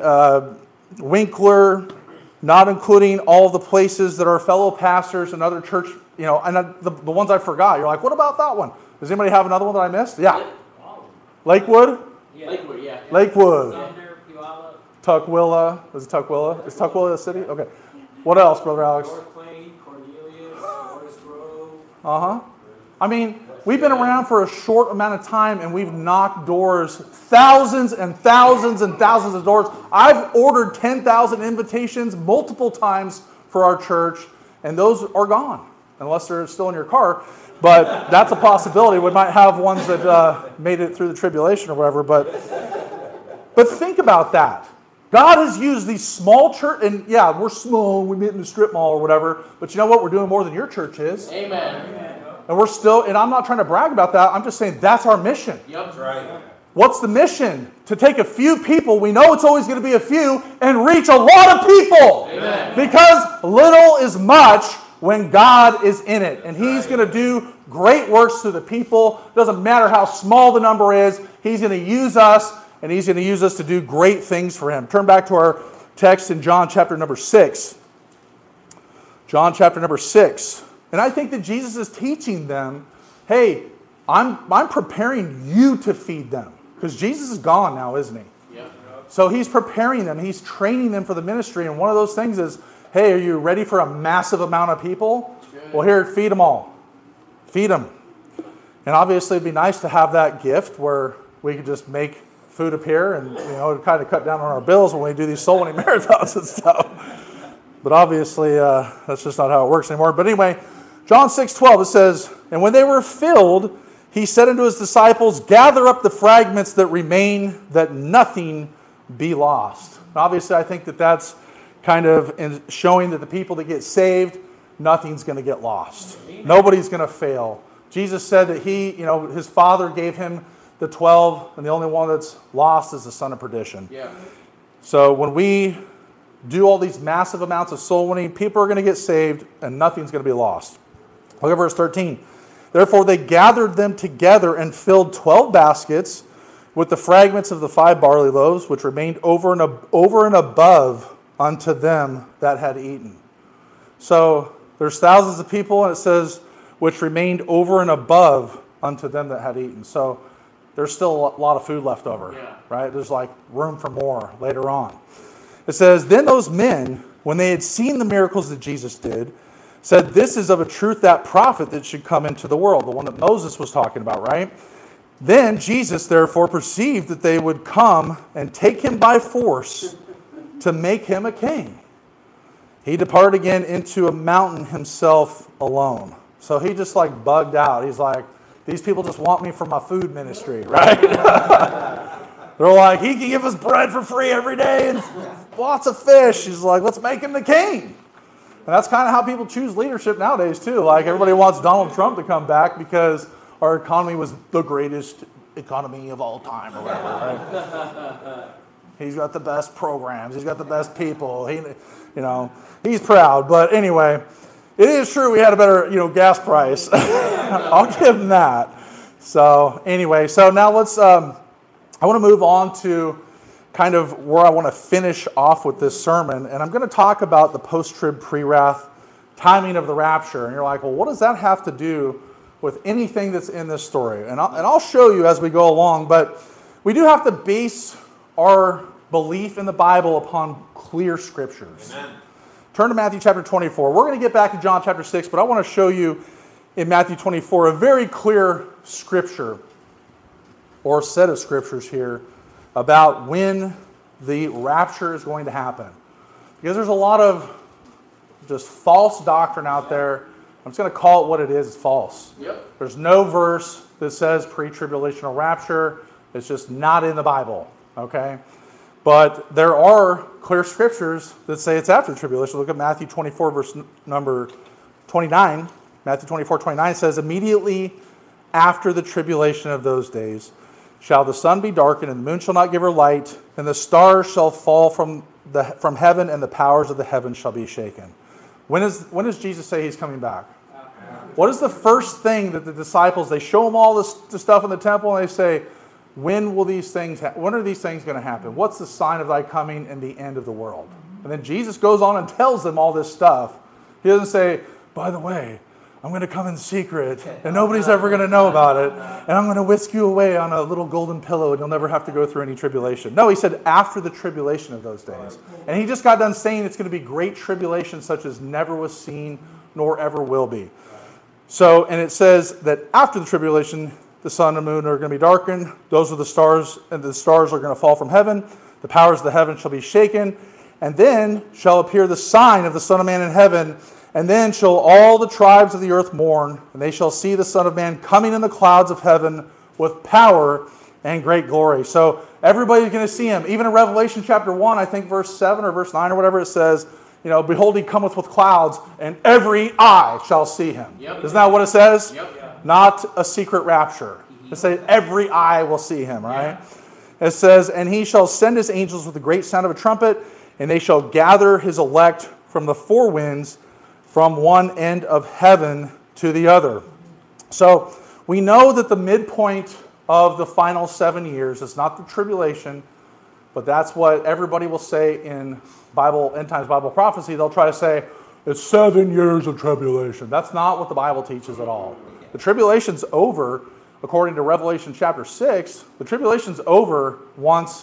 Winkler, not including all the places that our fellow pastors and other church, and the ones I forgot. You're like, what about that one? Does anybody have another one that I missed? Yeah. Lakewood? Yeah. Lakewood, yeah. Lakewood. Thunder, Puyallup, Tukwila. Is it Tukwila? Is Tukwila a city? Okay. What else, Brother Alex? North Plain, Cornelius, Forest Grove. Uh-huh. I mean, we've been around for a short amount of time, and we've knocked doors, thousands and thousands and thousands of doors. I've ordered 10,000 invitations multiple times for our church, and those are gone, unless they're still in your car. But that's a possibility. We might have ones that made it through the tribulation or whatever. But think about that. God has used these small church, and yeah, we're small. We meet in the strip mall or whatever. But you know what? We're doing more than your church is. Amen. And we're still, and I'm not trying to brag about that. I'm just saying that's our mission. Yep. That's right. What's the mission? To take a few people, we know it's always going to be a few, and reach a lot of people. Amen. Because little is much when God is in it. And He's going to do great works to the people. Doesn't matter how small the number is. He's going to use us, and He's going to use us to do great things for Him. Turn back to our text in John chapter number 6. John chapter number 6. And I think that Jesus is teaching them, hey, I'm preparing you to feed them. Because Jesus is gone now, isn't He? Yeah. So He's preparing them. He's training them for the ministry. And one of those things is, hey, are you ready for a massive amount of people? Good. Well, here, feed them all. Feed them. And obviously, it'd be nice to have that gift where we could just make food appear and, kind of cut down on our bills when we do these soul winning marathons and stuff. But obviously, that's just not how it works anymore. But anyway, John 6:12, it says, and when they were filled, He said unto His disciples, gather up the fragments that remain, that nothing be lost. And obviously, I think that that's kind of showing that the people that get saved, nothing's going to get lost. Amen. Nobody's going to fail. Jesus said that His Father gave Him the 12, and the only one that's lost is the son of perdition. Yeah. So when we do all these massive amounts of soul winning, people are going to get saved and nothing's going to be lost. Look at verse 13. Therefore they gathered them together and filled 12 baskets with the fragments of the 5 barley loaves, which remained over and above unto them that had eaten. So there's thousands of people, and it says, which remained over and above unto them that had eaten. So there's still a lot of food left over, right? There's like room for more later on. It says, then those men, when they had seen the miracles that Jesus did, said, this is of a truth that prophet that should come into the world, the one that Moses was talking about, right? Then Jesus, therefore, perceived that they would come and take him by force to make him a king. He departed again into a mountain himself alone. So he just like bugged out. He's like, these people just want me for my food ministry, right? They're like, he can give us bread for free every day and lots of fish. He's like, let's make him the king. And that's kind of how people choose leadership nowadays too. Like everybody wants Donald Trump to come back because our economy was the greatest economy of all time or whatever, right? He's got the best programs. He's got the best people. He's proud. But anyway, it is true we had a better, gas price. I'll give him that. So anyway, so now let's, I want to move on to kind of where I want to finish off with this sermon. And I'm going to talk about the post-trib, pre-wrath timing of the rapture. And you're like, well, what does that have to do with anything that's in this story? And I'll show you as we go along. But we do have to base our belief in the Bible upon clear scriptures. Amen. Turn to Matthew chapter 24. We're going to get back to John chapter 6, but I want to show you in Matthew 24 a very clear scripture or set of scriptures here about when the rapture is going to happen. Because there's a lot of just false doctrine out there. I'm just going to call it what it is. It's false. Yep. There's no verse that says pre-tribulational rapture. It's just not in the Bible. Okay? But there are clear scriptures that say it's after the tribulation. Look at Matthew 24, verse number 29. Matthew 24, 29 says, immediately after the tribulation of those days shall the sun be darkened, and the moon shall not give her light, and the stars shall fall from heaven, and the powers of the heavens shall be shaken. When does Jesus say he's coming back? What is the first thing that the disciples, they show them all the stuff in the temple, and they say, when will these things when are these things going to happen? What's the sign of thy coming and the end of the world? And then Jesus goes on and tells them all this stuff. He doesn't say, by the way, I'm going to come in secret and nobody's ever going to know about it. And I'm going to whisk you away on a little golden pillow and you'll never have to go through any tribulation. No, he said after the tribulation of those days. And he just got done saying it's going to be great tribulation such as never was seen nor ever will be. So, and it says that after the tribulation, the sun and moon are going to be darkened. Those are the stars, and the stars are going to fall from heaven. The powers of the heaven shall be shaken. And then shall appear the sign of the Son of Man in heaven. And then shall all the tribes of the earth mourn, and they shall see the Son of Man coming in the clouds of heaven with power and great glory. So everybody's going to see him. Even in Revelation chapter 1, I think verse 7 or verse 9 or whatever, it says, behold, he cometh with clouds, and every eye shall see him. Yep. Isn't that what it says? Yep. Not a secret rapture. It says every eye will see him, right? Yeah. It says, and he shall send his angels with a great sound of a trumpet, and they shall gather his elect from the four winds, from one end of heaven to the other. So we know that the midpoint of the final 7 years is not the tribulation, but that's what everybody will say in end times Bible prophecy. They'll try to say, it's 7 years of tribulation. That's not what the Bible teaches at all. The tribulation's over, according to Revelation chapter 6. The tribulation's over once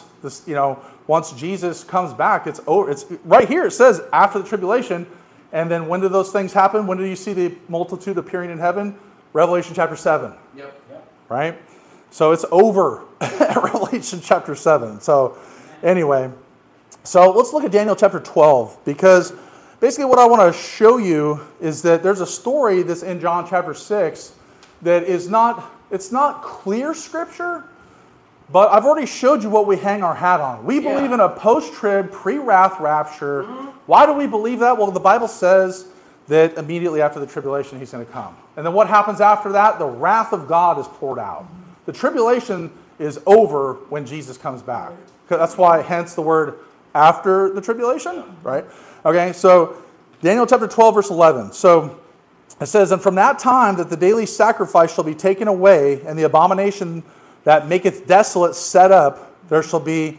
Jesus comes back. It's over. It's right here. It says after the tribulation. And then when do those things happen? When do you see the multitude appearing in heaven? Revelation chapter 7. Yep. Right? So it's over at Revelation chapter 7. So anyway, so let's look at Daniel chapter 12, because basically what I want to show you is that there's a story that's in John chapter 6 that is it's not clear scripture, but I've already showed you what we hang our hat on. We believe in a post-trib, pre-wrath rapture. Mm-hmm. Why do we believe that? Well, the Bible says that immediately after the tribulation, he's going to come. And then what happens after that? The wrath of God is poured out. The tribulation is over when Jesus comes back. That's why, hence the word after the tribulation, right? Okay, so Daniel chapter 12, verse 11. So it says, and from that time that the daily sacrifice shall be taken away, and the abomination that maketh desolate set up, there shall be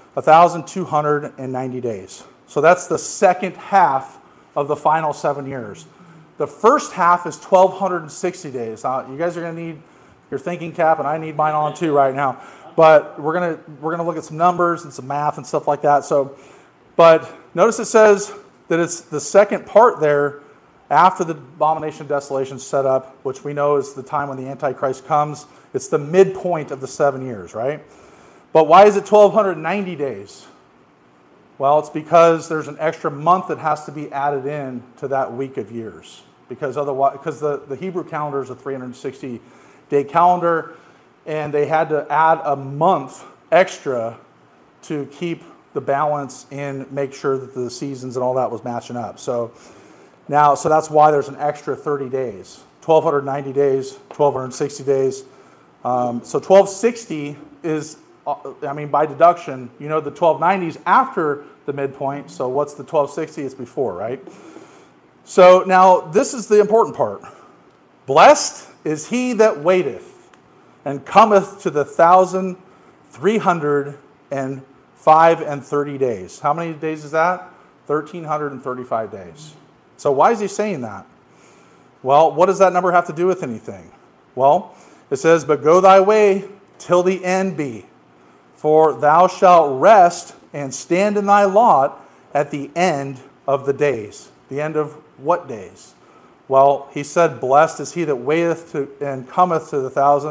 1,290 days. So that's the second half of the final 7 years. The first half is 1,260 days. Now, you guys are going to need your thinking cap, and I need mine on too right now. But we're gonna look at some numbers and some math and stuff like that. So, but notice it says that it's the second part there after the abomination of desolation set up, which we know is the time when the Antichrist comes. It's the midpoint of the 7 years, right? But why is it 1,290 days? Well, it's because there's an extra month that has to be added in to that week of years. Because otherwise, because the Hebrew calendar is a 360-day calendar, and they had to add a month extra to keep the balance and make sure that the seasons and all that was matching up. So that's why there's an extra 30 days. 1,290 days, 1,260 days. So 1,260 is, by deduction, the 1,290 is after the midpoint. So what's the 1,260? It's before, right? So now this is the important part. Blessed is he that waiteth, and cometh to the 1,305 and 30 days. How many days is that? 1,335 days. So why is he saying that? Well, what does that number have to do with anything? Well, it says, but go thy way till the end be, for thou shalt rest and stand in thy lot at the end of the days. The end of what days? Well, he said, blessed is he that waiteth to, and cometh to the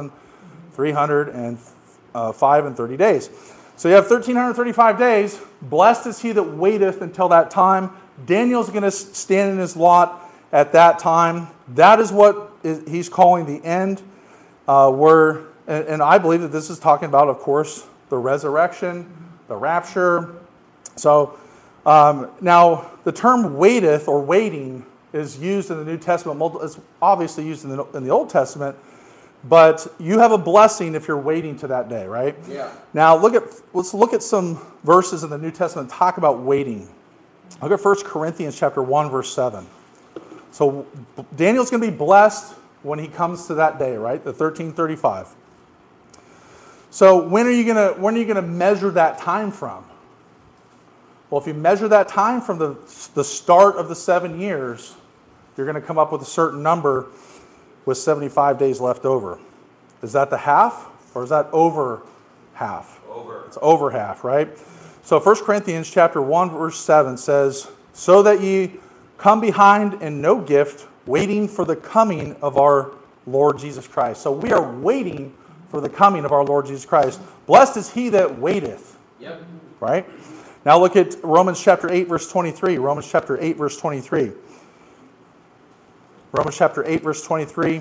1,305 and 30 days. So you have 1,335 days. Blessed is he that waiteth until that time. Daniel's going to stand in his lot at that time. That is what he's calling the end. And I believe that this is talking about, of course, the resurrection, the rapture. So now the term waiteth or waiting is used in the New Testament. It's obviously used in the Old Testament. But you have a blessing if you're waiting to that day, right? Yeah. Now let's look at some verses in the New Testament that talk about waiting. Look at 1 Corinthians chapter 1, verse 7. So Daniel's going to be blessed when he comes to that day, right? The 1335. So when are you going to measure that time from? Well, if you measure that time from the start of the 7 years, you're going to come up with a certain number with 75 days left over. Is that the half, or is that over half? Over. It's over half, right? So 1 Corinthians chapter 1, verse 7 says, so that ye come behind in no gift, waiting for the coming of our Lord Jesus Christ. So we are waiting for the coming of our Lord Jesus Christ. Blessed is he that waiteth. Yep. Right? Now look at Romans chapter 8, verse 23. Romans chapter 8, verse 23. Romans chapter 8, verse 23.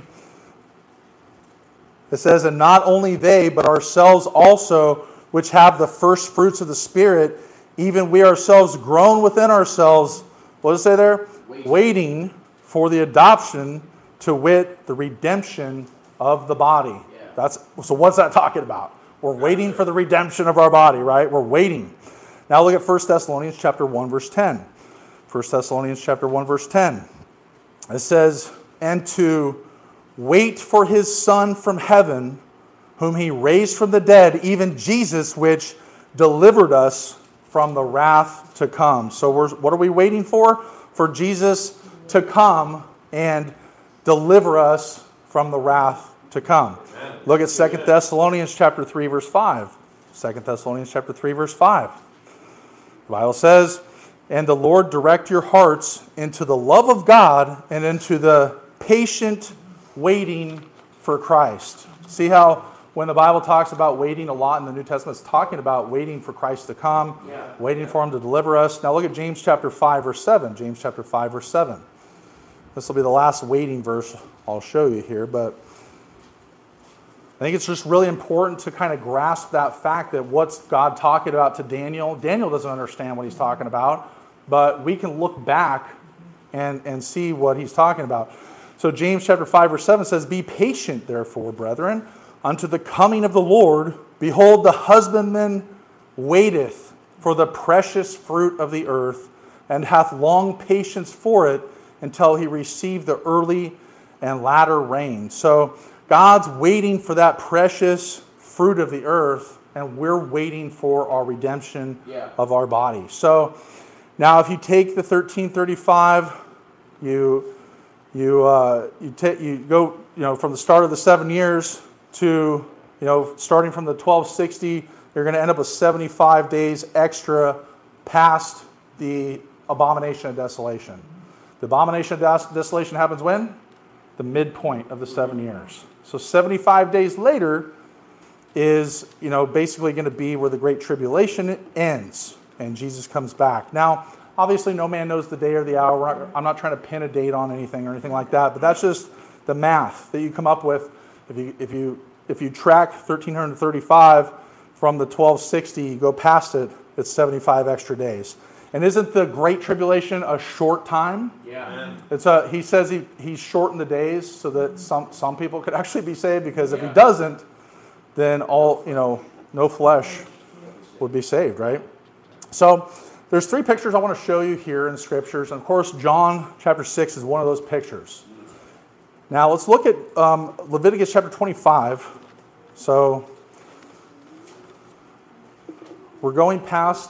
It says, and not only they, but ourselves also, which have the first fruits of the Spirit, even we ourselves groan within ourselves. What does it say there? Waiting for the adoption, to wit, the redemption of the body. Yeah. So what's that talking about? We're waiting for the redemption of our body, right? We're waiting. Now look at 1 Thessalonians chapter 1, verse 10. 1 Thessalonians chapter 1, verse 10. It says, and to wait for his Son from heaven, whom he raised from the dead, even Jesus, which delivered us from the wrath to come. So what are we waiting for? For Jesus to come and deliver us from the wrath to come. Amen. Look at 2 Thessalonians chapter 3, verse 5. 2 Thessalonians chapter 3, verse 5. The Bible says, and the Lord direct your hearts into the love of God and into the patient waiting for Christ. See how when the Bible talks about waiting a lot in the New Testament, it's talking about waiting for Christ to come, waiting for him to deliver us. Now look at James chapter 5, verse 7. James chapter 5, verse 7. This will be the last waiting verse I'll show you here, but I think it's just really important to kind of grasp that fact that what's God talking about to Daniel. Daniel doesn't understand what he's talking about, but we can look back and see what he's talking about. So James chapter 5, verse 7 says, be patient, therefore, brethren, unto the coming of the Lord. Behold, the husbandman waiteth for the precious fruit of the earth, and hath long patience for it until he receive the early and latter rain. So God's waiting for that precious fruit of the earth, and we're waiting for our redemption of our body. So now if you take the 1335, you go from the start of the 7 years to starting from the 1260, you're going to end up with 75 days extra past the abomination of desolation. The abomination of desolation happens when? The midpoint of the 7 years. So 75 days later is basically going to be where the Great Tribulation ends and Jesus comes back. Now, obviously, no man knows the day or the hour. I'm not trying to pin a date on anything or anything like that, but that's just the math that you come up with. If you track 1335 from the 1260, you go past it, it's 75 extra days. And isn't the Great Tribulation a short time? Yeah. He says he's shortened the days so that some people could actually be saved, because if he doesn't, then no flesh would be saved, right? So there's 3 pictures I want to show you here in the Scriptures. And of course, John chapter 6 is one of those pictures. Now let's look at Leviticus chapter 25. So we're going past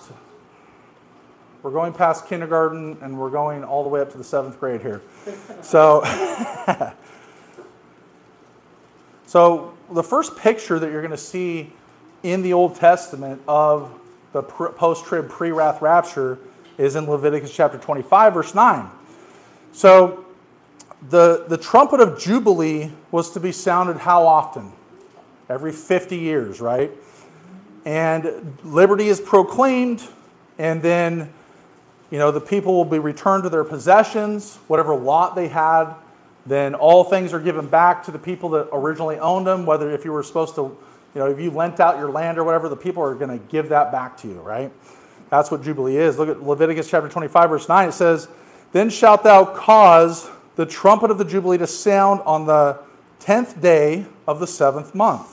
kindergarten, and we're going all the way up to the 7th grade here. So the first picture that you're going to see in the Old Testament of the post-trib, pre-wrath rapture is in Leviticus chapter 25, verse 9. So the trumpet of Jubilee was to be sounded how often? Every 50 years, right? And liberty is proclaimed, and then the people will be returned to their possessions, whatever lot they had. Then all things are given back to the people that originally owned them, whether if you were supposed to, if you lent out your land or whatever, the people are going to give that back to you, right? That's what Jubilee is. Look at Leviticus chapter 25, verse 9. It says, "Then shalt thou cause the trumpet of the Jubilee to sound on the 10th day of the 7th month.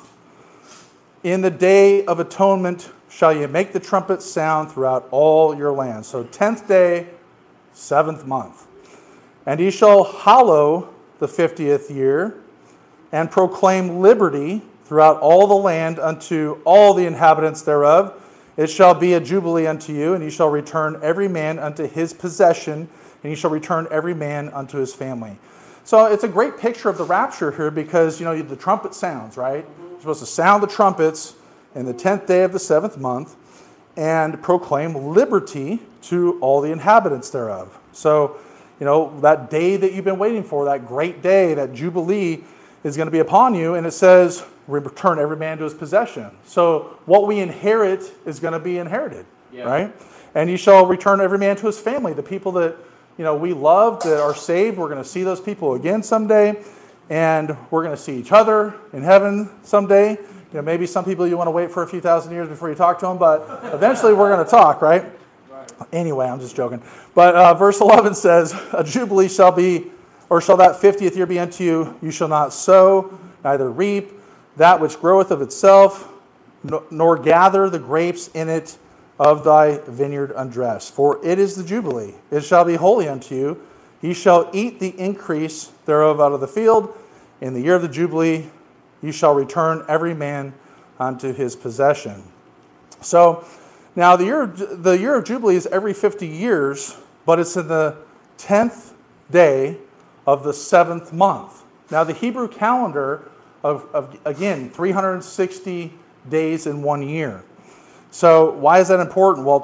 In the day of atonement shall ye make the trumpet sound throughout all your land." So 10th day, 7th month. "And ye shall hallow the 50th year, and proclaim liberty throughout all the land unto all the inhabitants thereof. It shall be a jubilee unto you, and ye shall return every man unto his possession, and ye shall return every man unto his family." So it's a great picture of the rapture here, because the trumpet sounds, right? You're supposed to sound the trumpets in the 10th day of the 7th month and proclaim liberty to all the inhabitants thereof. So that day that you've been waiting for, that great day, that jubilee, is going to be upon you. And it says, return every man to his possession. So what we inherit is going to be inherited, right? "And you shall return every man to his family." The people that we love, that are saved, we're going to see those people again someday. And we're going to see each other in heaven someday. Maybe some people you want to wait for a few thousand years before you talk to them, but eventually we're going to talk, right? Anyway, I'm just joking. But verse 11 says, "A jubilee shall be, or shall that 50th year be unto you. You shall not sow, neither reap that which groweth of itself, nor gather the grapes in it of thy vineyard undressed. For it is the jubilee. It shall be holy unto you. Ye shall eat the increase thereof out of the field. In the year of the jubilee, you shall return every man unto his possession." So now the year of Jubilee is every 50 years, but it's in the 10th day of the 7th month. Now the Hebrew calendar of again, 360 days in 1 year. So why is that important? Well,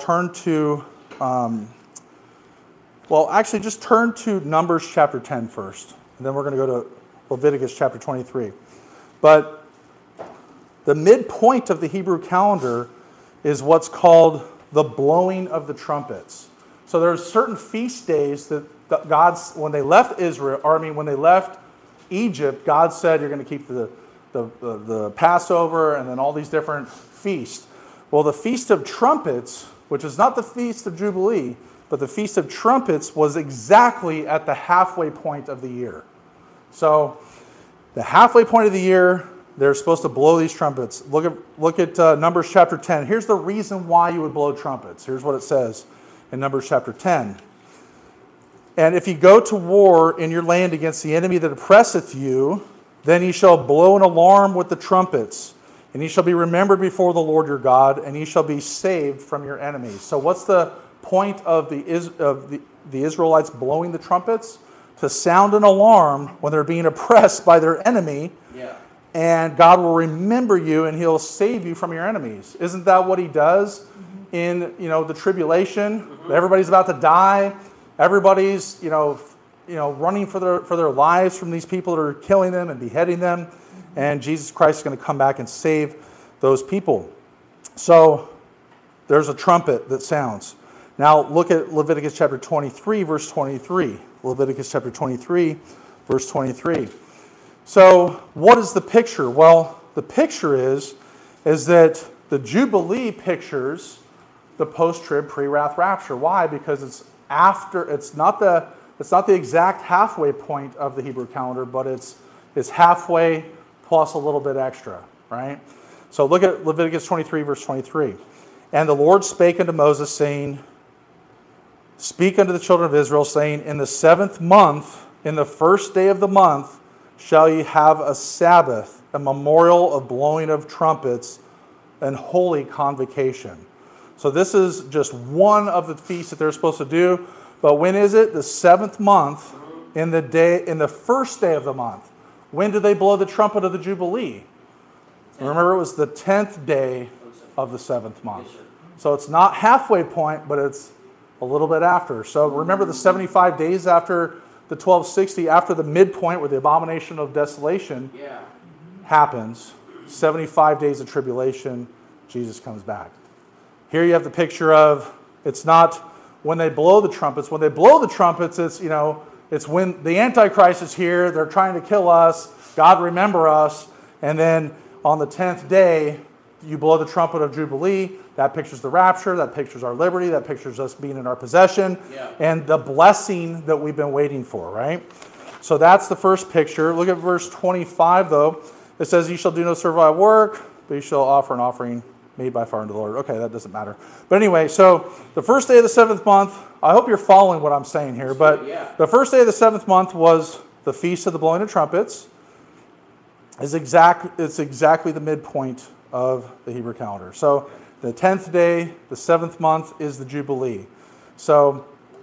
just turn to Numbers chapter 10 first. And then we're going to go to Leviticus chapter 23. But the midpoint of the Hebrew calendar is what's called the blowing of the trumpets. So there's certain feast days that when they left when they left Egypt, God said you're going to keep the Passover and then all these different feasts. Well, the Feast of Trumpets, which is not the Feast of Jubilee, but the Feast of Trumpets, was exactly at the halfway point of the year. So the halfway point of the year, They're supposed to blow these trumpets. Look at Numbers chapter 10. Here's the reason why you would blow trumpets. Here's what it says in Numbers chapter 10. And if you go to war in your land against the enemy that oppresseth you, then ye shall blow an alarm with the trumpets, and ye shall be remembered before the Lord your God, and ye shall be saved from your enemies. So what's the point of the Israelites blowing the trumpets? To sound an alarm when they're being oppressed by their enemy. Yeah. And God will remember you and He'll save you from your enemies. Isn't that what He does in the tribulation? Everybody's about to die. Everybody's running for their lives from these people that are killing them and beheading them. And Jesus Christ is going to come back and save those people. So there's a trumpet that sounds. Now look at Leviticus chapter 23, verse 23. Leviticus chapter 23, verse 23. So what is the picture? Well, the picture is that the Jubilee pictures the post-trib, pre-wrath rapture. Why? Because it's not the exact halfway point of the Hebrew calendar, but it's halfway plus a little bit extra, right? So look at Leviticus 23, verse 23. And the Lord spake unto Moses, saying, Speak unto the children of Israel, saying, In the 7th month, in the 1st day of the month, shall ye have a Sabbath, a memorial of blowing of trumpets, and holy convocation. So this is just one of the feasts that they're supposed to do. But when is it? The 7th month, in the 1st day of the month. When do they blow the trumpet of the Jubilee? Remember, it was the 10th day of the 7th month. So it's not halfway point, but it's a little bit after. So remember the 75 days after the 1260, after the midpoint where the abomination of desolation happens, 75 days of tribulation, Jesus comes back. Here you have the picture of, it's not when they blow the trumpets. When they blow the trumpets, it's when the Antichrist is here, they're trying to kill us, God remember us, and then on the 10th day, you blow the trumpet of Jubilee. That pictures the rapture, that pictures our liberty, that pictures us being in our possession, and the blessing that we've been waiting for, right? So that's the first picture. Look at verse 25, though. It says, Ye shall do no servile work, but you shall offer an offering made by fire unto the Lord. Okay, that doesn't matter. But anyway, so the first day of the 7th month, I hope you're following what I'm saying here, but the first day of the 7th month was the Feast of the Blowing of Trumpets. It's exactly the midpoint of the Hebrew calendar. So the 10th day, the 7th month, is the Jubilee. So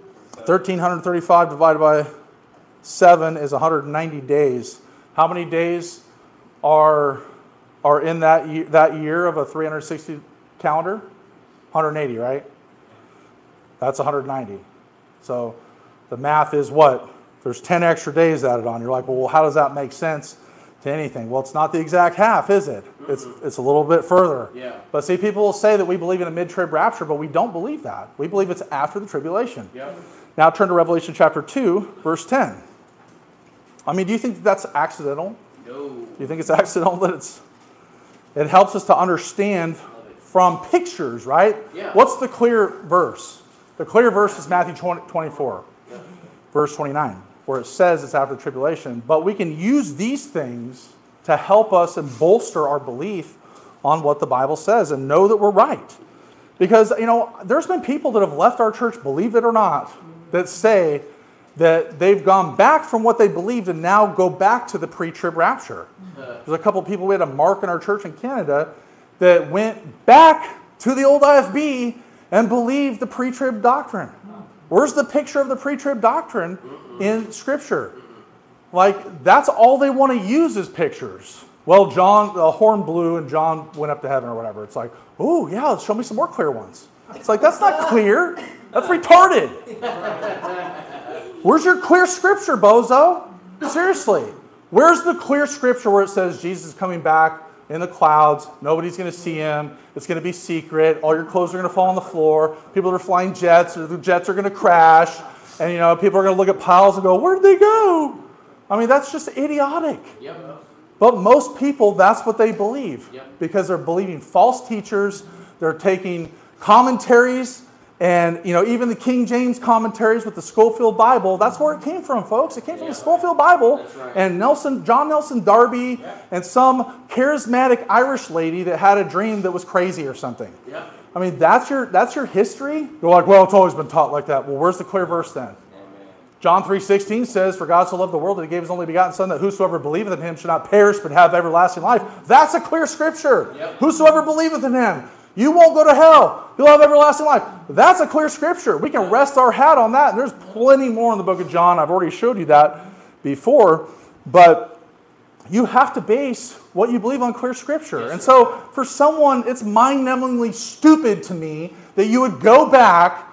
1,335 divided by 7 is 190 days. How many days are in that year of a 360 calendar? 180, right? That's 190. So the math is what? There's 10 extra days added on. You're like, well, how does that make sense to anything? Well, it's not the exact half, is it? It's a little bit further. Yeah. But see, people will say that we believe in a mid-trib rapture, but we don't believe that. We believe it's after the tribulation. Yep. Now turn to Revelation chapter 2, verse 10. I mean, do you think that's accidental? No. Do you think it's accidental that it helps us to understand from pictures, right? Yeah. What's the clear verse? The clear verse is Matthew 24, verse 29, where it says it's after the tribulation. But we can use these things to help us and bolster our belief on what the Bible says and know that we're right. Because, there's been people that have left our church, believe it or not, that say that they've gone back from what they believed and now go back to the pre-trib rapture. There's a couple of people, we had a Mark in our church in Canada that went back to the old IFB and believed the pre-trib doctrine. Where's the picture of the pre-trib doctrine in Scripture? Like, that's all they want to use is pictures. Well, the horn blew and John went up to heaven or whatever. It's like, oh, yeah, show me some more clear ones. It's like, that's not clear. That's retarded. Where's your clear Scripture, bozo? Seriously. Where's the clear Scripture where it says Jesus is coming back in the clouds, nobody's going to see him, it's going to be secret, all your clothes are going to fall on the floor, people are flying jets, or the jets are going to crash, and people are going to look at piles and go, where'd they go? I mean, that's just idiotic. Yep. But most people, that's what they believe. Yep. Because they're believing false teachers, they're taking commentaries And, even the King James commentaries with the Scofield Bible, that's where it came from, folks. It came from the Scofield Bible. That's right. And John Nelson Darby and some charismatic Irish lady that had a dream that was crazy or something. Yeah. I mean, that's your history? You're like, well, it's always been taught like that. Well, where's the clear verse then? Amen. John 3:16 says, for God so loved the world that he gave his only begotten Son, that whosoever believeth in him should not perish but have everlasting life. That's a clear scripture. Yep. Whosoever believeth in him, you won't go to hell. You'll have everlasting life. That's a clear scripture. We can rest our hat on that. And there's plenty more in the book of John. I've already showed you that before. But you have to base what you believe on clear scripture. And so for someone, it's mind-numbingly stupid to me that you would go back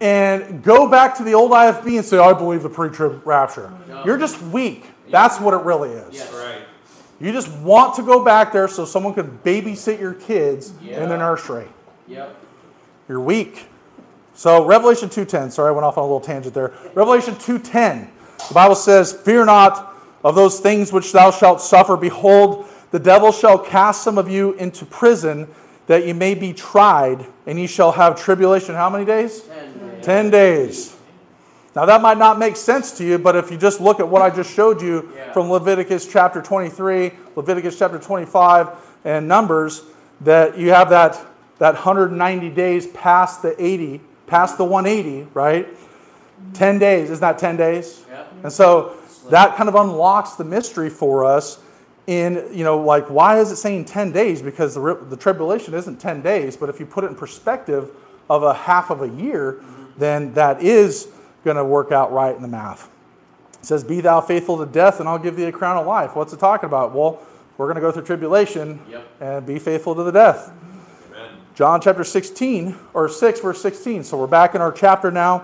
to the old IFB and say, I believe the pre-trib rapture. No. You're just weak. That's what it really is. Yes. Right. You just want to go back there so someone could babysit your kids in the nursery. Yep. You're weak. So Revelation 2:10. Sorry, I went off on a little tangent there. Revelation 2:10. The Bible says, fear not of those things which thou shalt suffer. Behold, the devil shall cast some of you into prison, that ye may be tried, and ye shall have tribulation. How many days? 10 days. 10 days. Now that might not make sense to you, but if you just look at what I just showed you from Leviticus chapter 23, Leviticus chapter 25, and Numbers, that you have that 190 days past the 80, past the 180, right? 10 days. Isn't that 10 days? Yeah. And so that kind of unlocks the mystery for us in, why is it saying 10 days? Because the tribulation isn't 10 days, but if you put it in perspective of a half of a year, then that is going to work out right in the math. It says, be thou faithful to death, and I'll give thee a crown of life. What's it talking about? Well, we're going to go through tribulation and be faithful to the death. Amen. John chapter 6, verse 16. So we're back in our chapter now.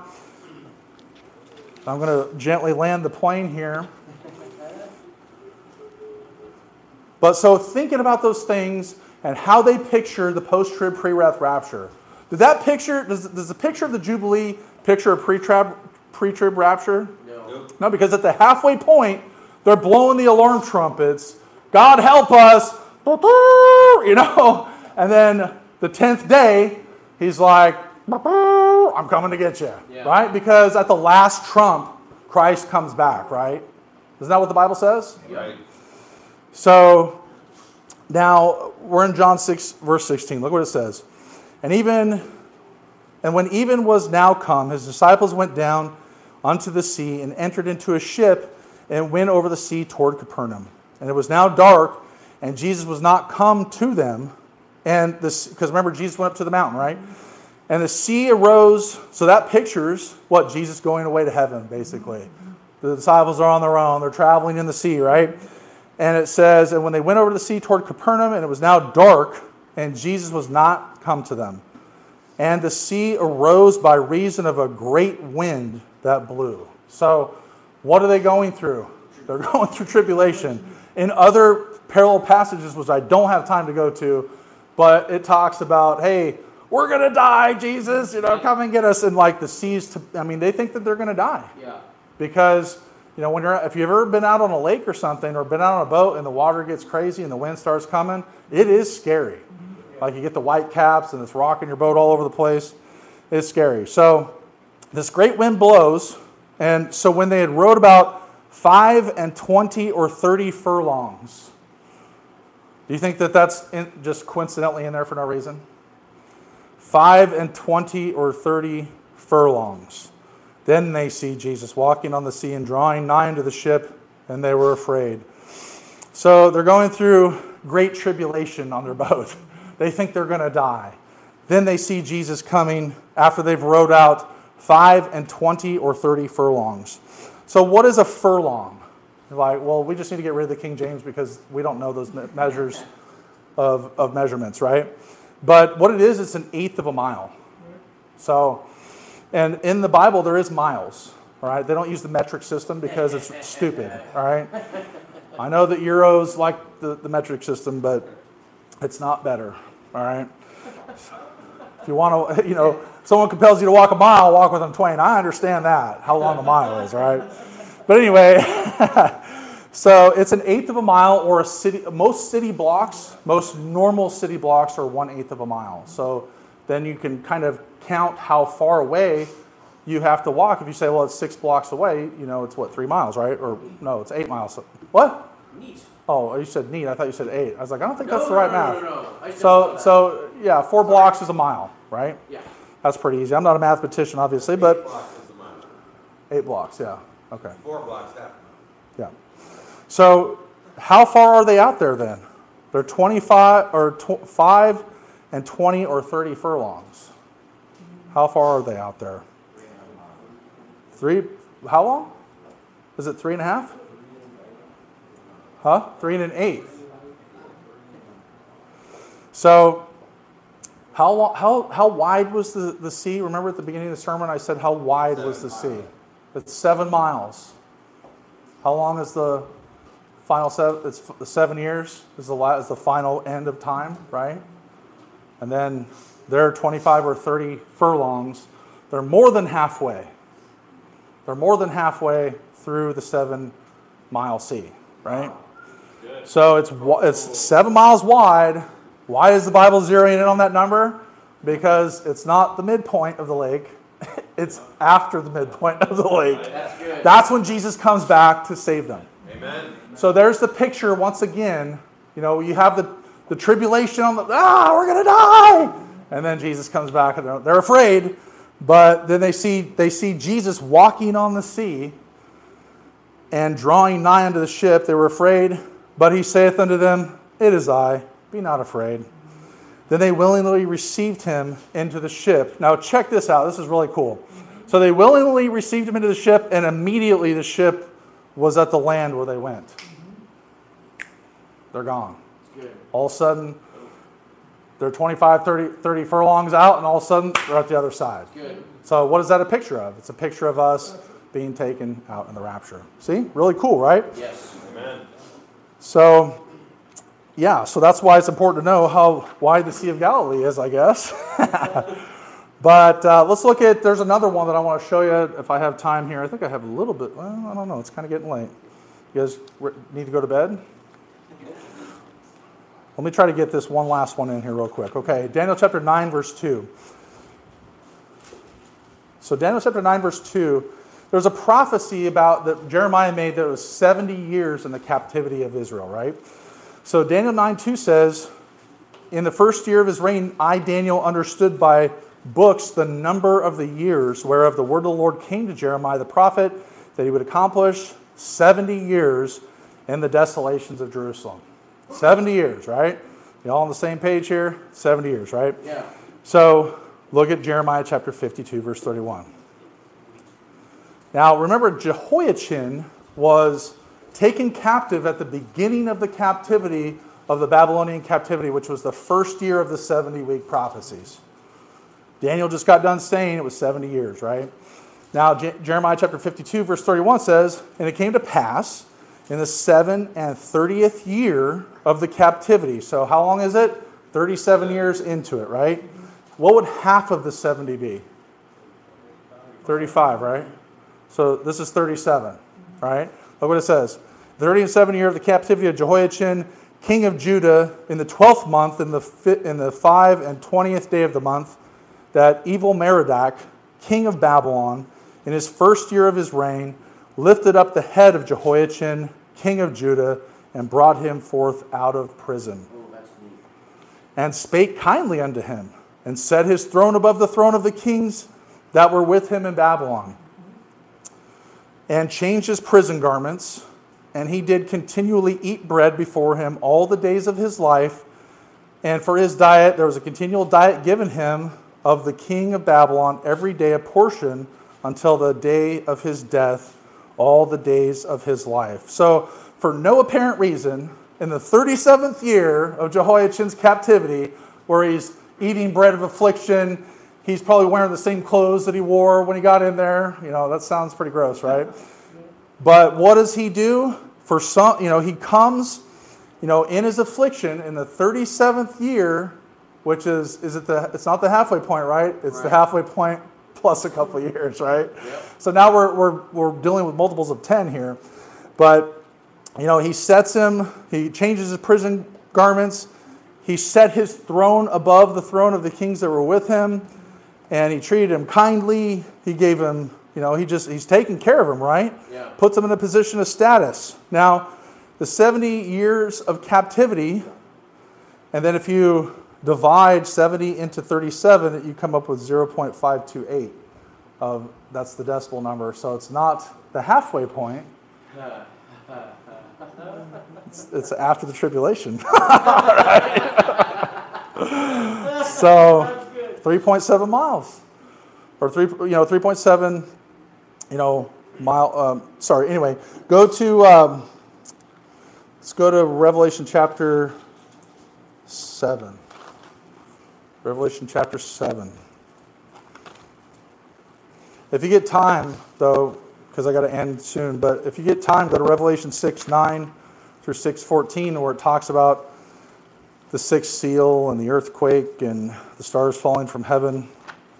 I'm going to gently land the plane here. But so thinking about those things and how they picture the post-trib, pre-wrath rapture. Does the picture of the Jubilee picture a pre-trib rapture? No. No, because at the halfway point, they're blowing the alarm trumpets. God help us, and then the 10th day, he's like, I'm coming to get you, right? Because at the last trump, Christ comes back, right? Isn't that what the Bible says? Right. So now we're in John 6, verse 16. Look what it says. And when even was now come, his disciples went down unto the sea and entered into a ship and went over the sea toward Capernaum. And it was now dark, and Jesus was not come to them. And this, because remember, Jesus went up to the mountain, right? And the sea arose. So that pictures what? Jesus going away to heaven, basically. The disciples are on their own. They're traveling in the sea, right? And it says, and when they went over the sea toward Capernaum, and it was now dark, and Jesus was not come to them. And the sea arose by reason of a great wind that blew. So what are they going through? They're going through tribulation. In other parallel passages, which I don't have time to go to, but it talks about, hey, we're going to die, Jesus, come and get us. And like the seas, they think that they're going to die. Yeah. Because, if you've ever been out on a lake or something, or been out on a boat and the water gets crazy and the wind starts coming, it is scary. Like you get the white caps and it's rocking your boat all over the place. It's scary. So this great wind blows. And so when they had rowed about 5 and 20 or 30 furlongs, do you think that that's just coincidentally in there for no reason? 5 and 20 or 30 furlongs. Then they see Jesus walking on the sea and drawing nigh unto the ship, and they were afraid. So they're going through great tribulation on their boat. They think they're going to die. Then they see Jesus coming after they've rowed out 5 and 20 or 30 furlongs. So what is a furlong? You're like, well, we just need to get rid of the King James because we don't know those measures of measurements, right? But what it is, it's an eighth of a mile. So, and in the Bible, there is miles, all right? They don't use the metric system because it's stupid, all right? I know that Euros like the metric system, but it's not better, all right? If you want to, if someone compels you to walk a mile, walk with them twain. I understand that, how long a mile is, all right? But anyway, so it's an eighth of a mile, or a city. Most normal city blocks are 1/8 of a mile. So then you can kind of count how far away you have to walk. If you say, well, it's 6 blocks away, it's what, 3 miles, right? Or no, it's 8 miles. What? Neat. Oh, you said neat. I thought you said 8. I was like, I don't think that's the right math. No. So yeah, 4 blocks is a mile, right? Yeah. That's pretty easy. I'm not a mathematician, obviously, but 8 blocks is a mile. 8 blocks, yeah. Okay. 4 blocks, half a mile. Yeah. So how far are they out there then? They're 25 or 5 and 20 or 30 furlongs. How far are they out there? 3. How long? Is it 3.5? Huh? 3 1/8. So how wide was the sea? Remember at the beginning of the sermon I said how wide was the sea? It's 7 miles. How long is the final 7? It's the 7 years is the final end of time, right? And then they're 25 or 30 furlongs. They're more than halfway. They're more than halfway through the 7-mile sea, right? Good. So it's 7 miles wide. Why is the Bible zeroing in on that number? Because it's not the midpoint of the lake. It's after the midpoint of the lake. That's good. That's when Jesus comes back to save them. Amen. So there's the picture once again. You have the tribulation on we're going to die. And then Jesus comes back and they're afraid. But then they see Jesus walking on the sea and drawing nigh unto the ship. They were afraid, but he saith unto them, It is I, be not afraid. Then they willingly received him into the ship. Now check this out, this is really cool. So they willingly received him into the ship, and immediately the ship was at the land where they went. They're gone. All of a sudden, they're 25, 30 furlongs out, and all of a sudden, they're at the other side. Good. So what is that a picture of? It's a picture of us being taken out in the rapture. See? Really cool, right? Yes. Amen. So, yeah, so that's why it's important to know how wide the Sea of Galilee is, I guess. But let's look at, there's another one that I want to show you if I have time here. I think I have a little bit, well, I don't know, it's kind of getting late. You guys need to go to bed? Let me try to get this one last one in here real quick. Okay, Daniel chapter 9, verse 2. So Daniel chapter 9, verse 2, there's a prophecy about that Jeremiah made that it was 70 years in the captivity of Israel, right? So Daniel 9:2 says, In the first year of his reign, I, Daniel, understood by books the number of the years whereof the word of the Lord came to Jeremiah the prophet, that he would accomplish 70 years in the desolations of Jerusalem. 70 years, right? You all on the same page here? 70 years, right? Yeah. So look at Jeremiah chapter 52, verse 31. Now, remember, Jehoiachin was taken captive at the beginning of the captivity of the Babylonian captivity, which was the first year of the 70-week prophecies. Daniel just got done saying it was 70 years, right? Now, Jeremiah chapter 52, verse 31 says, And it came to pass in the 37th year of the captivity. So how long is it? 37 years into it, right? What would half of the 70 be? 35, right? So this is 37, right? Look what it says. The 37th year of the captivity of Jehoiachin, king of Judah, in the 12th month, in the 5 and 20th day of the month, that evil Merodach, king of Babylon, in his first year of his reign, lifted up the head of Jehoiachin, king of Judah, and brought him forth out of prison. And spake kindly unto him, and set his throne above the throne of the kings that were with him in Babylon. And changed his prison garments, and he did continually eat bread before him all the days of his life. And for his diet, there was a continual diet given him of the king of Babylon every day a portion until the day of his death, all the days of his life. So, for no apparent reason, in the 37th year of Jehoiachin's captivity, where he's eating bread of affliction, he's probably wearing the same clothes that he wore when he got in there. That sounds pretty gross, right? But what does he do? For some, he comes, in his affliction in the 37th year, which it's not the halfway point, right? It's the halfway point plus a couple of years, right? Yep. So now we're dealing with multiples of 10 here. But, he sets him, he changes his prison garments, He set his throne above the throne of the kings that were with him, and he treated him kindly. He gave him, he's taking care of him, right? Yeah. Puts him in a position of status. Now, the 70 years of captivity, and then if you divide 70 into 37, you come up with 0.528. That's the decimal number. So it's not the halfway point. It's after the tribulation. So 3.7 miles, or 3.7, mile. Sorry. Anyway, let's go to Revelation chapter 7. Revelation chapter 7. If you get time, though, because I got to end soon, but if you get time, go to Revelation 6:9 through 6:14, where it talks about the sixth seal and the earthquake and the stars falling from heaven.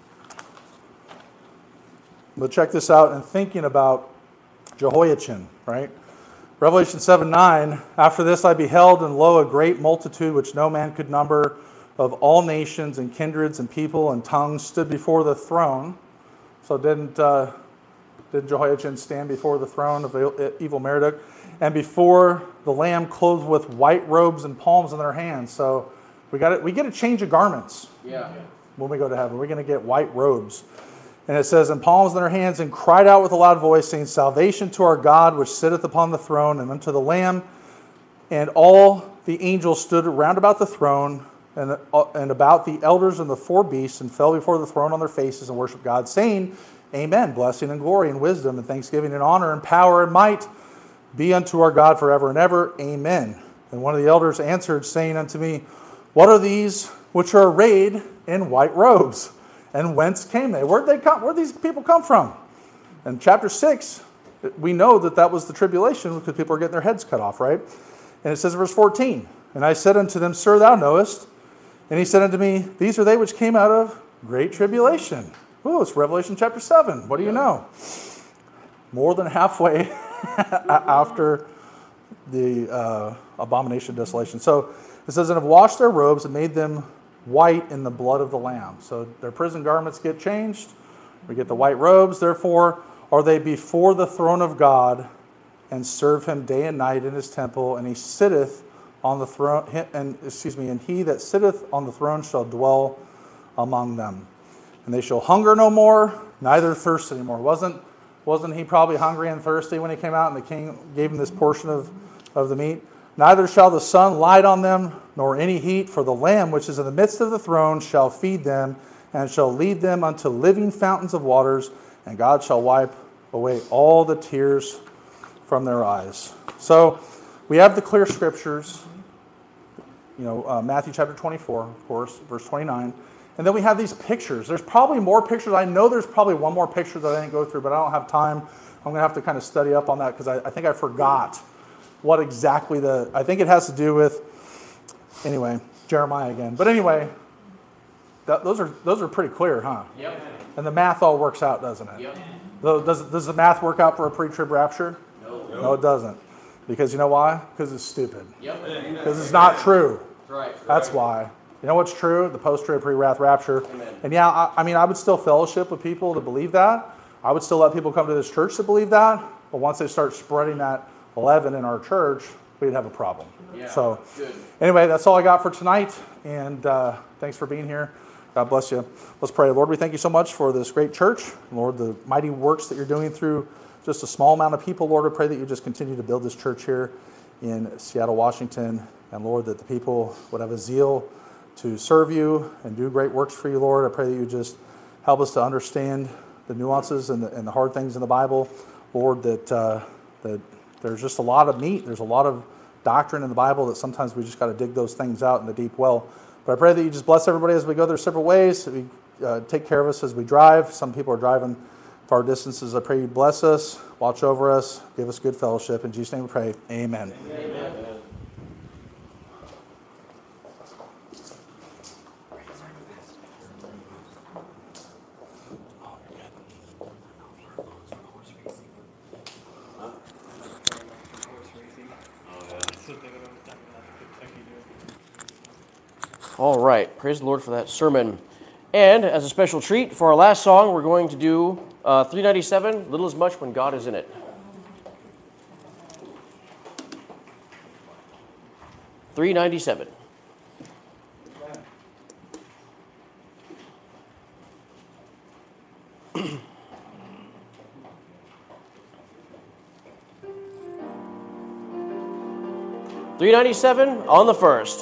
But check this out, and thinking about Jehoiachin, right? Revelation 7:9, after this I beheld, and lo, a great multitude which no man could number, of all nations and kindreds and people and tongues, stood before the throne. So didn't Jehoiachin stand before the throne of evil Merodach, and before the Lamb, clothed with white robes and palms in their hands? So we get a change of garments. Yeah. When we go to heaven, we're going to get white robes. And it says, and palms in their hands, and cried out with a loud voice, saying, Salvation to our God, which sitteth upon the throne, and unto the Lamb. And all the angels stood round about the throne, and about the elders and the four beasts, and fell before the throne on their faces, and worshiped God, saying, Amen, blessing and glory and wisdom and thanksgiving and honor and power and might be unto our God forever and ever. Amen. And one of the elders answered, saying unto me, What are these which are arrayed in white robes? And whence came they? Where'd they come? Where'd these people come from? In chapter 6, we know that was the tribulation, because people are getting their heads cut off, right? And it says in verse 14, And I said unto them, Sir, thou knowest. And he said unto me, These are they which came out of great tribulation. Oh, it's Revelation chapter 7. What do you know? More than halfway after the abomination of desolation. So it says, And have washed their robes and made them white in the blood of the Lamb. So their prison garments get changed. We get the white robes. Therefore are they before the throne of God, and serve him day and night in his temple. And he sitteth on the throne, and he that sitteth on the throne shall dwell among them. And they shall hunger no more, neither thirst anymore. Wasn't he probably hungry and thirsty when he came out and the king gave him this portion of the meat? Neither shall the sun light on them, nor any heat, for the Lamb which is in the midst of the throne shall feed them, and shall lead them unto living fountains of waters, and God shall wipe away all the tears from their eyes. So we have the clear scriptures, Matthew chapter 24, of course, verse 29. And then we have these pictures. There's probably more pictures. I know there's probably one more picture that I didn't go through, but I don't have time. I'm going to have to kind of study up on that, because I think I forgot what exactly I think it has to do with, anyway, Jeremiah again. But anyway, those are pretty clear, huh? Yep. And the math all works out, doesn't it? Yep. Does the math work out for a pre-trib rapture? No, it doesn't. Because you know why? Because it's stupid. Yep. Because it's not true. Right. That's why. You know what's true? The post-trib, pre-wrath rapture. Amen. And yeah, I would still fellowship with people to believe that. I would still let people come to this church to believe that. But once they start spreading that leaven in our church, we'd have a problem. Yeah. So Good. anyway, that's all I got for tonight. And thanks for being here. God bless you. Let's pray. Lord, we thank you so much for this great church. Lord, the mighty works that you're doing through just a small amount of people. Lord, I pray that you just continue to build this church here in Seattle, Washington. And Lord, that the people would have a zeal to serve you and do great works for you, Lord. I pray that you just help us to understand the nuances and the hard things in the Bible. Lord, that there's just a lot of meat. There's a lot of doctrine in the Bible that sometimes we just got to dig those things out in the deep well. But I pray that you just bless everybody as we go their separate ways. That we take care of us as we drive. Some people are driving far distances. I pray you bless us, watch over us, give us good fellowship. In Jesus' name we pray. Amen. Amen. All right, praise the Lord for that sermon. And as a special treat, for our last song, we're going to do 397, Little as Much When God is in It. $397. $397 on the first.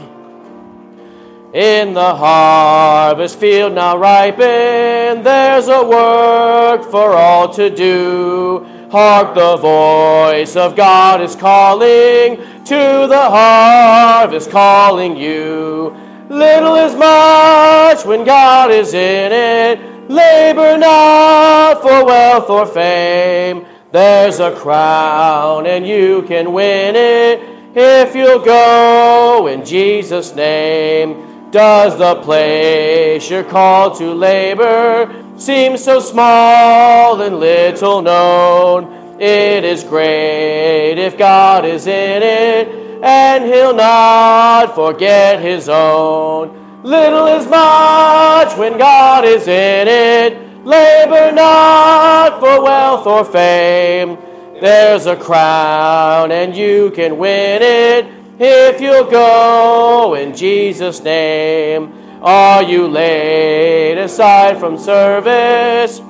In the harvest field now ripen, there's a work for all to do. Hark, the voice of God is calling, to the harvest calling you. Little is much when God is in it. Labor not for wealth or fame. There's a crown and you can win it if you'll go in Jesus' name. Does the place you're called to labor seem so small and little known? It is great if God is in it, and He'll not forget His own. Little is much when God is in it. Labor not for wealth or fame. There's a crown and you can win it if you'll go in Jesus' name. Are you laid aside from service,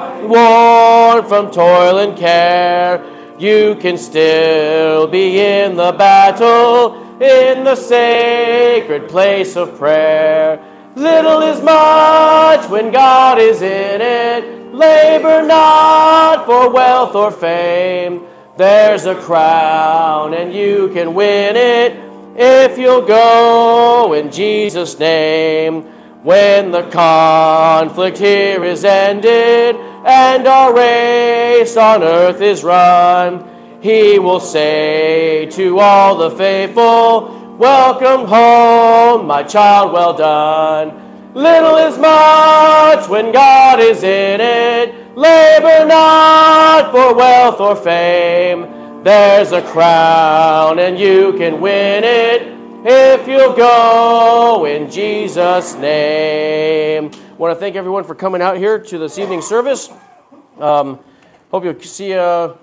worn from toil and care? You can still be in the battle, in the sacred place of prayer. Little is much when God is in it. Labor not for wealth or fame. There's a crown and you can win it if you'll go in Jesus' name. When the conflict here is ended and our race on earth is run, He will say to all the faithful, welcome home, my child, well done. Little is much when God is in it. Labor not for wealth or fame. There's a crown and you can win it if you'll go in Jesus' name. I want to thank everyone for coming out here to this evening service. Hope you'll see you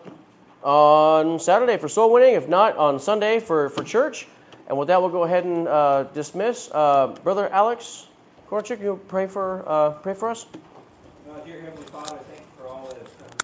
on Saturday for soul winning, if not on Sunday for church. And with that, we'll go ahead and dismiss. Brother Alex Korchik, you pray for us? Dear Heavenly Father, thank you for all that has come